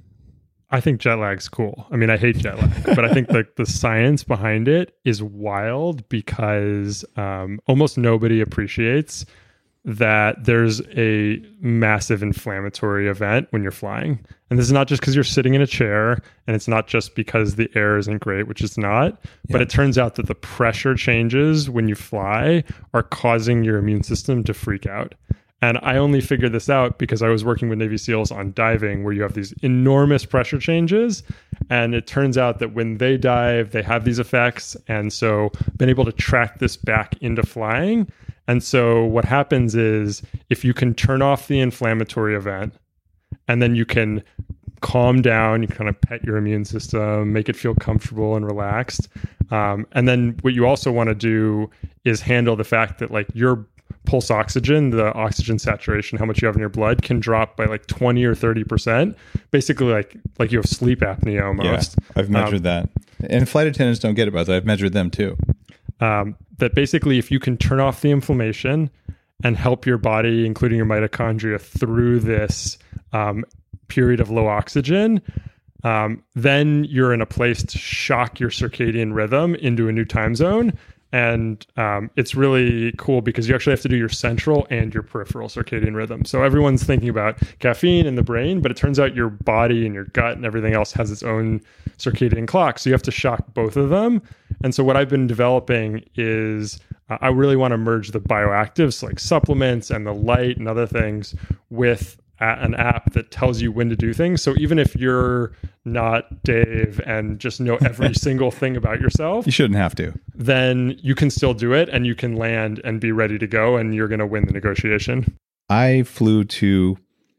Speaker 4: I think jet lag's cool. I mean, I hate jet lag, but I think the, the science behind it is wild because um, almost nobody appreciates that there's a massive inflammatory event when you're flying. And this is not just because you're sitting in a chair, and it's not just because the air isn't great, which it's not, yeah. but it turns out that the pressure changes when you fly are causing your immune system to freak out. And I only figured this out because I was working with Navy SEALs on diving, where you have these enormous pressure changes. And it turns out that when they dive, they have these effects. And so been able to track this back into flying. And so what happens is if you can turn off the inflammatory event, and then you can calm down, you kind of pet your immune system, make it feel comfortable and relaxed. Um, and then what you also want to do is handle the fact that like your pulse oxygen, the oxygen saturation, how much you have in your blood, can drop by like twenty or thirty percent. Basically like like you have sleep apnea almost.
Speaker 2: Yeah, I've measured um, that. And flight attendants don't get it, but I've measured them too.
Speaker 4: Um, that basically if you can turn off the inflammation and help your body, including your mitochondria, through this um, period of low oxygen, um, then you're in a place to shock your circadian rhythm into a new time zone. And um, it's really cool because you actually have to do your central and your peripheral circadian rhythm. So everyone's thinking about caffeine in the brain, but it turns out your body and your gut and everything else has its own circadian clock. So you have to shock both of them. And so what I've been developing is uh, I really want to merge the bioactives like supplements and the light and other things with an app that tells you when to do things. So even if you're not Dave and just know every single thing about yourself,
Speaker 2: you shouldn't have to,
Speaker 4: then you can still do it and you can land and be ready to go and you're going to win the negotiation.
Speaker 2: I flew to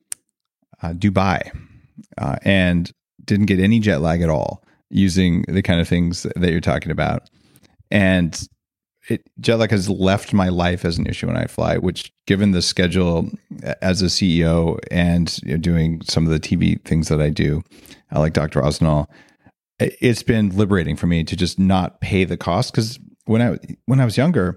Speaker 2: uh, Dubai uh, and didn't get any jet lag at all using the kind of things that you're talking about. And It, jet lag has left my life as an issue when I fly, which given the schedule as a C E O and you know, doing some of the T V things that I do, I like Doctor Osnall, it's been liberating for me to just not pay the cost. Because when I, when I was younger,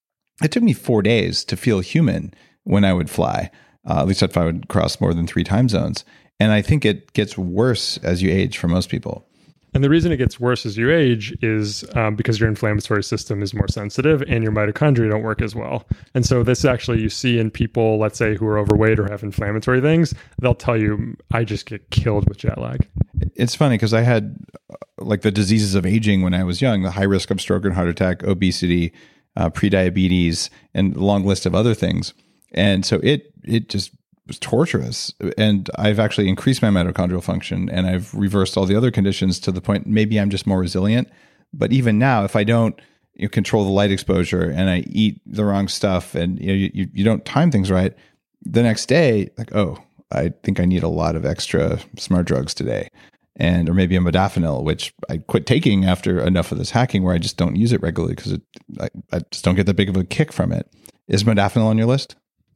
Speaker 2: it took me four days to feel human when I would fly, uh, at least if I would cross more than three time zones. And I think it gets worse as you age for most people.
Speaker 4: And the reason it gets worse as you age is um, because your inflammatory system is more sensitive and your mitochondria don't work as well. And so this actually you see in people, let's say, who are overweight or have inflammatory things, they'll tell you, I just get killed with jet lag.
Speaker 2: It's funny because I had uh, like the diseases of aging when I was young, the high risk of stroke and heart attack, obesity, uh, prediabetes, and a long list of other things. And so it it just was torturous. And I've actually increased my mitochondrial function and I've reversed all the other conditions to the point maybe I'm just more resilient. But even now, if I don't you know, control the light exposure and I eat the wrong stuff and you know, you, you don't time things right, the next day, like, oh, I think I need a lot of extra smart drugs today. And or maybe a modafinil, which I quit taking after enough of this hacking where I just don't use it regularly because it, I, I just don't get that big of a kick from it. Is modafinil on your list?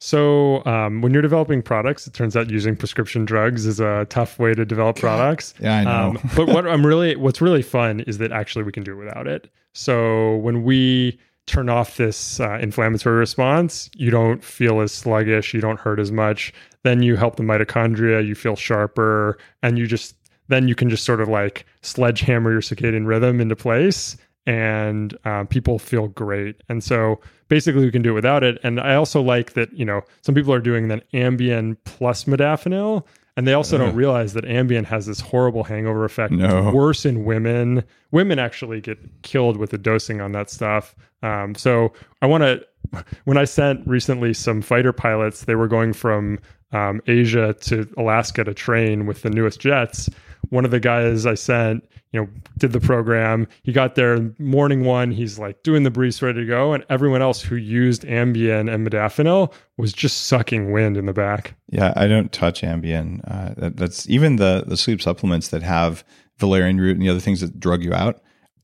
Speaker 4: So um, when you're developing products, it turns out using prescription drugs is a tough way to develop products.
Speaker 2: Yeah, I know.
Speaker 4: Um, but what I'm really, what's really fun is that actually we can do it without it. So when we turn off this uh, inflammatory response, you don't feel as sluggish, you don't hurt as much. Then you help the mitochondria, you feel sharper, and you just then you can just sort of like sledgehammer your circadian rhythm into place. And uh, people feel great. And so basically we can do it without it. And I also like that, you know, some people are doing then Ambien plus modafinil, and they also uh, don't realize that Ambien has this horrible hangover effect.
Speaker 2: No.
Speaker 4: It's worse in women. Women actually get killed with the dosing on that stuff. Um, so I want to, when I sent recently some fighter pilots, they were going from um, Asia to Alaska to train with the newest jets. One of the guys I sent, you know, did the program. He got there morning one. He's like doing the briefs, ready to go. And everyone else who used Ambien and modafinil was just sucking wind in the back.
Speaker 2: Yeah, I don't touch Ambien. Uh, that, that's even the the sleep supplements that have valerian root and the other things that drug you out.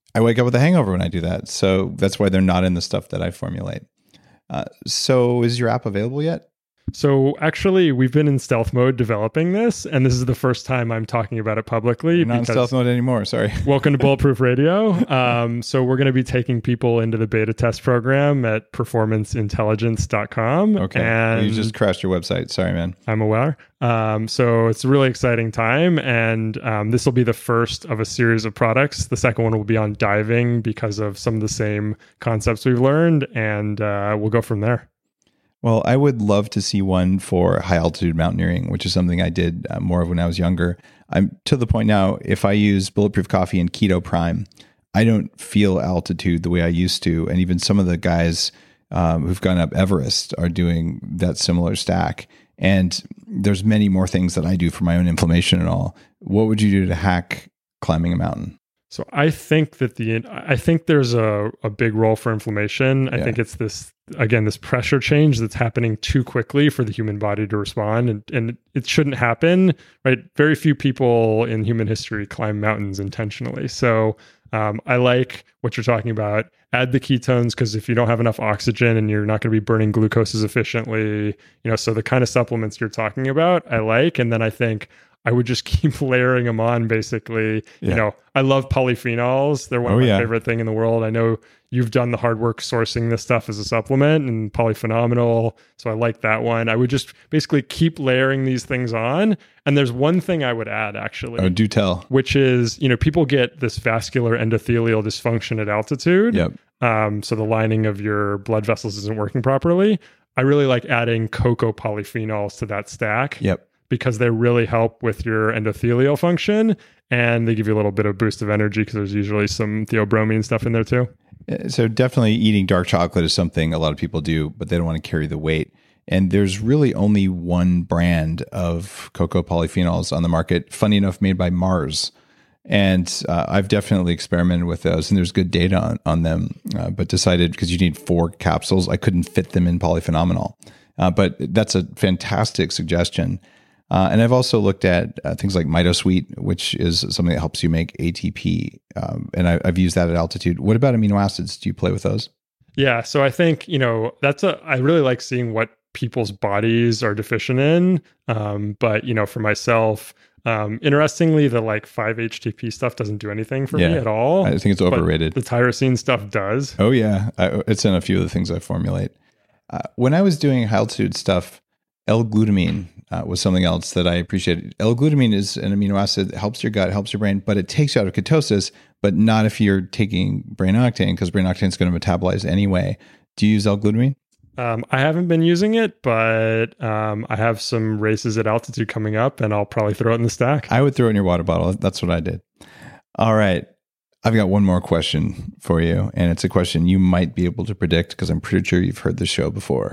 Speaker 2: I wake up with a hangover when I do that. So that's why they're not in the stuff that I formulate. Uh, so is your app available yet?
Speaker 4: So actually, we've been in stealth mode developing this, and this is the first time I'm talking about it publicly.
Speaker 2: You're not in stealth mode anymore. Sorry.
Speaker 4: Welcome to Bulletproof Radio. Um, so we're going to be taking people into the beta test program at performance intelligence dot com.
Speaker 2: Okay.
Speaker 4: And
Speaker 2: you just crashed your website. Sorry, man.
Speaker 4: I'm aware. Um, so it's a really exciting time, and um, this will be the first of a series of products. The second one will be on diving because of some of the same concepts we've learned, and uh, we'll go from there.
Speaker 2: Well, I would love to see one for high altitude mountaineering, which is something I did uh, more of when I was younger. I'm to the point now, if I use Bulletproof Coffee and Keto Prime, I don't feel altitude the way I used to. And even some of the guys um, who've gone up Everest are doing that similar stack. And there's many more things that I do for my own inflammation and all. What would you do to hack climbing a mountain?
Speaker 4: So I think that the I think there's a, a big role for inflammation. I
Speaker 2: Yeah.
Speaker 4: think it's this, again, this pressure change that's happening too quickly for the human body to respond. And, and it shouldn't happen, right? Very few people in human history climb mountains intentionally. So um, I like what you're talking about. Add the ketones, because if you don't have enough oxygen and you're not going to be burning glucose as efficiently, you know, so the kind of supplements you're talking about, I like. And then I think I would just keep layering them on, basically.
Speaker 2: Yeah.
Speaker 4: You know, I love polyphenols. They're one
Speaker 2: Oh,
Speaker 4: of my
Speaker 2: yeah.
Speaker 4: favorite thing in the world. I know you've done the hard work sourcing this stuff as a supplement, and polyphenomenal. So I like that one. I would just basically keep layering these things on. And there's one thing I would add, actually.
Speaker 2: Oh, do tell.
Speaker 4: Which is, you know, people get this vascular endothelial dysfunction at altitude.
Speaker 2: Yep.
Speaker 4: Um, so the lining of your blood vessels isn't working properly. I really like adding cocoa polyphenols to that stack.
Speaker 2: Yep.
Speaker 4: Because they really help with your endothelial function, and they give you a little bit of boost of energy because there's usually some theobromine stuff in there too.
Speaker 2: So definitely eating dark chocolate is something a lot of people do, but they don't want to carry the weight. And there's really only one brand of cocoa polyphenols on the market, funny enough, made by Mars. And uh, I've definitely experimented with those, and there's good data on, on them, uh, but decided because you need four capsules, I couldn't fit them in polyphenomenal. Uh, but that's a fantastic suggestion. Uh, and I've also looked at uh, things like MitoSweet, which is something that helps you make A T P. Um, and I, I've used that at altitude. What about amino acids? Do you play with those?
Speaker 4: Yeah. So I think, you know, that's a, I really like seeing what people's bodies are deficient in. Um, but, you know, for myself, um, interestingly, the like five H T P stuff doesn't do anything for
Speaker 2: Yeah.
Speaker 4: me at all.
Speaker 2: I think it's overrated.
Speaker 4: The tyrosine stuff does.
Speaker 2: Oh, yeah. I, it's in a few of the things I formulate. Uh, when I was doing high altitude stuff, L-glutamine uh, was something else that I appreciated. L-glutamine is an amino acid that helps your gut, helps your brain, but it takes you out of ketosis, but not if you're taking brain octane, because brain octane is going to metabolize anyway. Do you use L-glutamine?
Speaker 4: Um, I haven't been using it, but um, I have some races at altitude coming up, and I'll probably throw it in the stack.
Speaker 2: I would throw it in your water bottle. That's what I did. All right. I've got one more question for you, and it's a question you might be able to predict because I'm pretty sure you've heard the show before.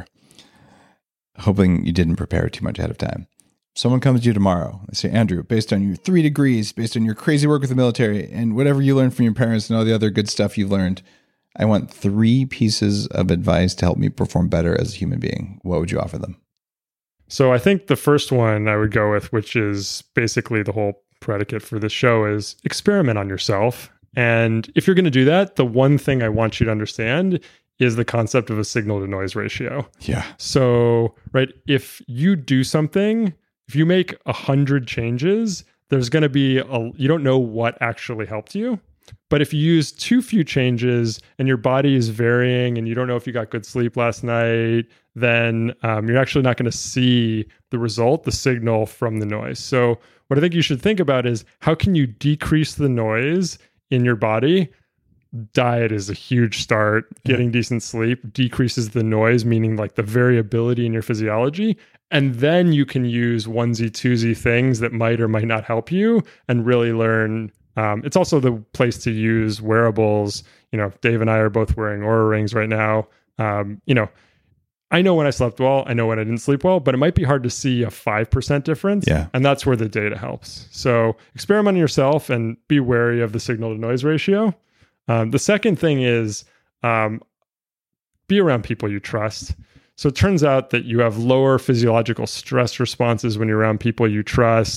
Speaker 2: Hoping you didn't prepare too much ahead of time. Someone comes to you tomorrow. They say, Andrew, based on your three degrees, based on your crazy work with the military, and whatever you learned from your parents and all the other good stuff you've learned, I want three pieces of advice to help me perform better as a human being. What would you offer them?
Speaker 4: So I think the first one I would go with, which is basically the whole predicate for this show, is experiment on yourself. And if you're going to do that, the one thing I want you to understand is the concept of a signal to noise ratio.
Speaker 2: Yeah.
Speaker 4: So, right, if you do something, if you make a hundred changes, there's going to be a, you don't know what actually helped you. But if you use too few changes and your body is varying and you don't know if you got good sleep last night, then um, you're actually not going to see the result, the signal from the noise. So what I think you should think about is how can you decrease the noise in your body? Diet is a huge start. Getting decent sleep decreases the noise, meaning like the variability in your physiology. And then you can use onesie, twosie things that might or might not help you and really learn. Um, it's also the place to use wearables. You know, Dave and I are both wearing Oura rings right now. Um, you know, I know when I slept well, I know when I didn't sleep well, but it might be hard to see a five percent difference.
Speaker 2: Yeah.
Speaker 4: And that's where the data helps. So experiment on yourself and be wary of the signal to noise ratio. Um, the second thing is um, be around people you trust. So it turns out that you have lower physiological stress responses when you're around people you trust.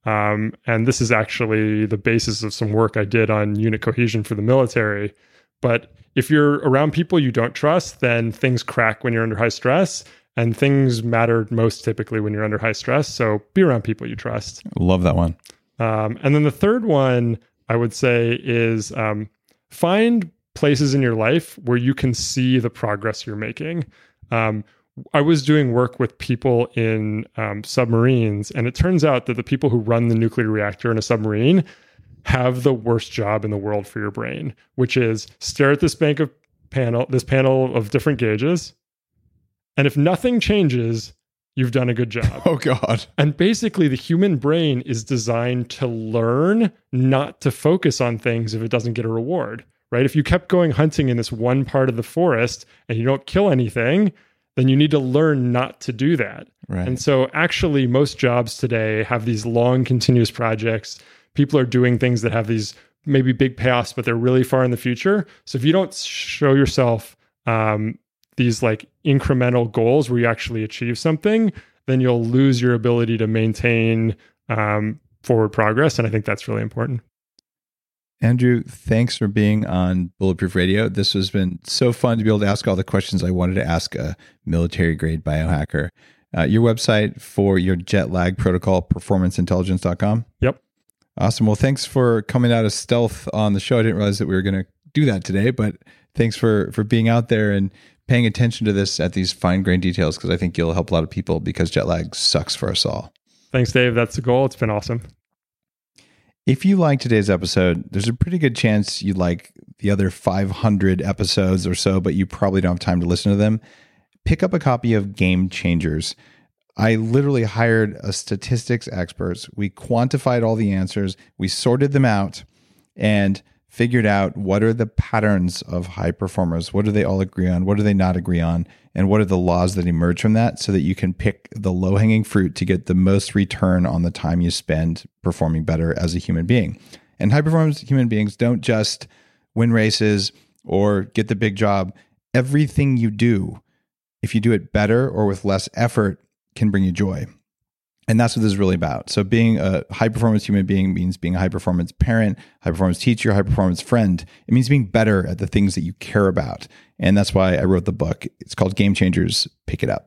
Speaker 4: Um, and this is actually the basis of some work I did on unit cohesion for the military. But if you're around people you don't trust, then things crack when you're under high stress, and things matter most typically when you're under high stress. So be around people you trust.
Speaker 2: Love that one.
Speaker 4: Um, and then the third one I would say is um, find places in your life where you can see the progress you're making. Um, I was doing work with people in um, submarines, and it turns out that the people who run the nuclear reactor in a submarine have the worst job in the world for your brain, which is stare at this bank of panel, this panel of different gauges, and if nothing changes, you've done a good job.
Speaker 2: Oh, God.
Speaker 4: And basically, the human brain is designed to learn not to focus on things if it doesn't get a reward, right? If you kept going hunting in this one part of the forest and you don't kill anything, then you need to learn not to do that.
Speaker 2: Right.
Speaker 4: And so actually, most jobs today have these long, continuous projects. People are doing things that have these maybe big payoffs, but they're really far in the future. So if you don't show yourself um, these like incremental goals where you actually achieve something, then you'll lose your ability to maintain um, forward progress. And I think that's really important.
Speaker 2: Andrew, thanks for being on Bulletproof Radio. This has been so fun to be able to ask all the questions I wanted to ask a military-grade biohacker. Uh, your website for your jet lag protocol, performance intelligence dot com?
Speaker 4: Yep.
Speaker 2: Awesome. Well, thanks for coming out of stealth on the show. I didn't realize that we were going to do that today, but thanks for, for being out there and paying attention to this at these fine-grained details, because I think you'll help a lot of people, because jet lag sucks for us all.
Speaker 4: Thanks, Dave. That's the goal. It's been awesome.
Speaker 2: If you like today's episode, there's a pretty good chance you like the other five hundred episodes or so, but you probably don't have time to listen to them. Pick up a copy of Game Changers. I literally hired a statistics expert. We quantified all the answers. We sorted them out and figured out what are the patterns of high performers. What do they all agree on? What do they not agree on? And what are the laws that emerge from that, so that you can pick the low-hanging fruit to get the most return on the time you spend performing better as a human being. And high-performance human beings don't just win races or get the big job. Everything you do, if you do it better or with less effort, can bring you joy. And that's what this is really about. So being a high-performance human being means being a high-performance parent, high-performance teacher, high-performance friend. It means being better at the things that you care about. And that's why I wrote the book. It's called Game Changers. Pick it up.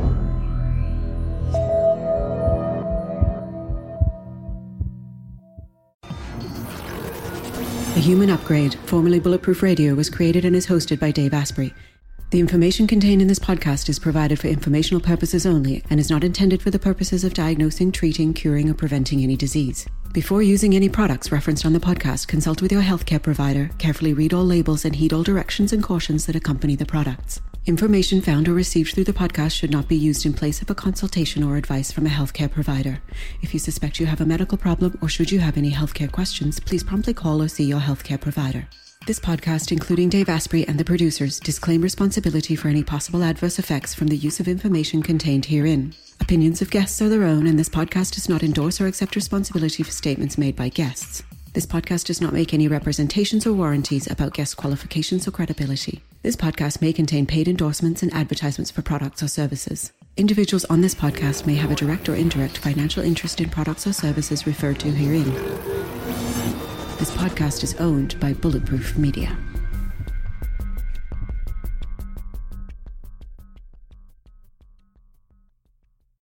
Speaker 1: The Human Upgrade, formerly Bulletproof Radio, was created and is hosted by Dave Asprey. The information contained in this podcast is provided for informational purposes only and is not intended for the purposes of diagnosing, treating, curing, or preventing any disease. Before using any products referenced on the podcast, consult with your healthcare provider, carefully read all labels, and heed all directions and cautions that accompany the products. Information found or received through the podcast should not be used in place of a consultation or advice from a healthcare provider. If you suspect you have a medical problem or should you have any healthcare questions, please promptly call or see your healthcare provider. This podcast, including Dave Asprey and the producers, disclaim responsibility for any possible adverse effects from the use of information contained herein. Opinions of guests are their own, and this podcast does not endorse or accept responsibility for statements made by guests. This podcast does not make any representations or warranties about guest qualifications or credibility. This podcast may contain paid endorsements and advertisements for products or services. Individuals on this podcast may have a direct or indirect financial interest in products or services referred to herein. This podcast is owned by Bulletproof Media.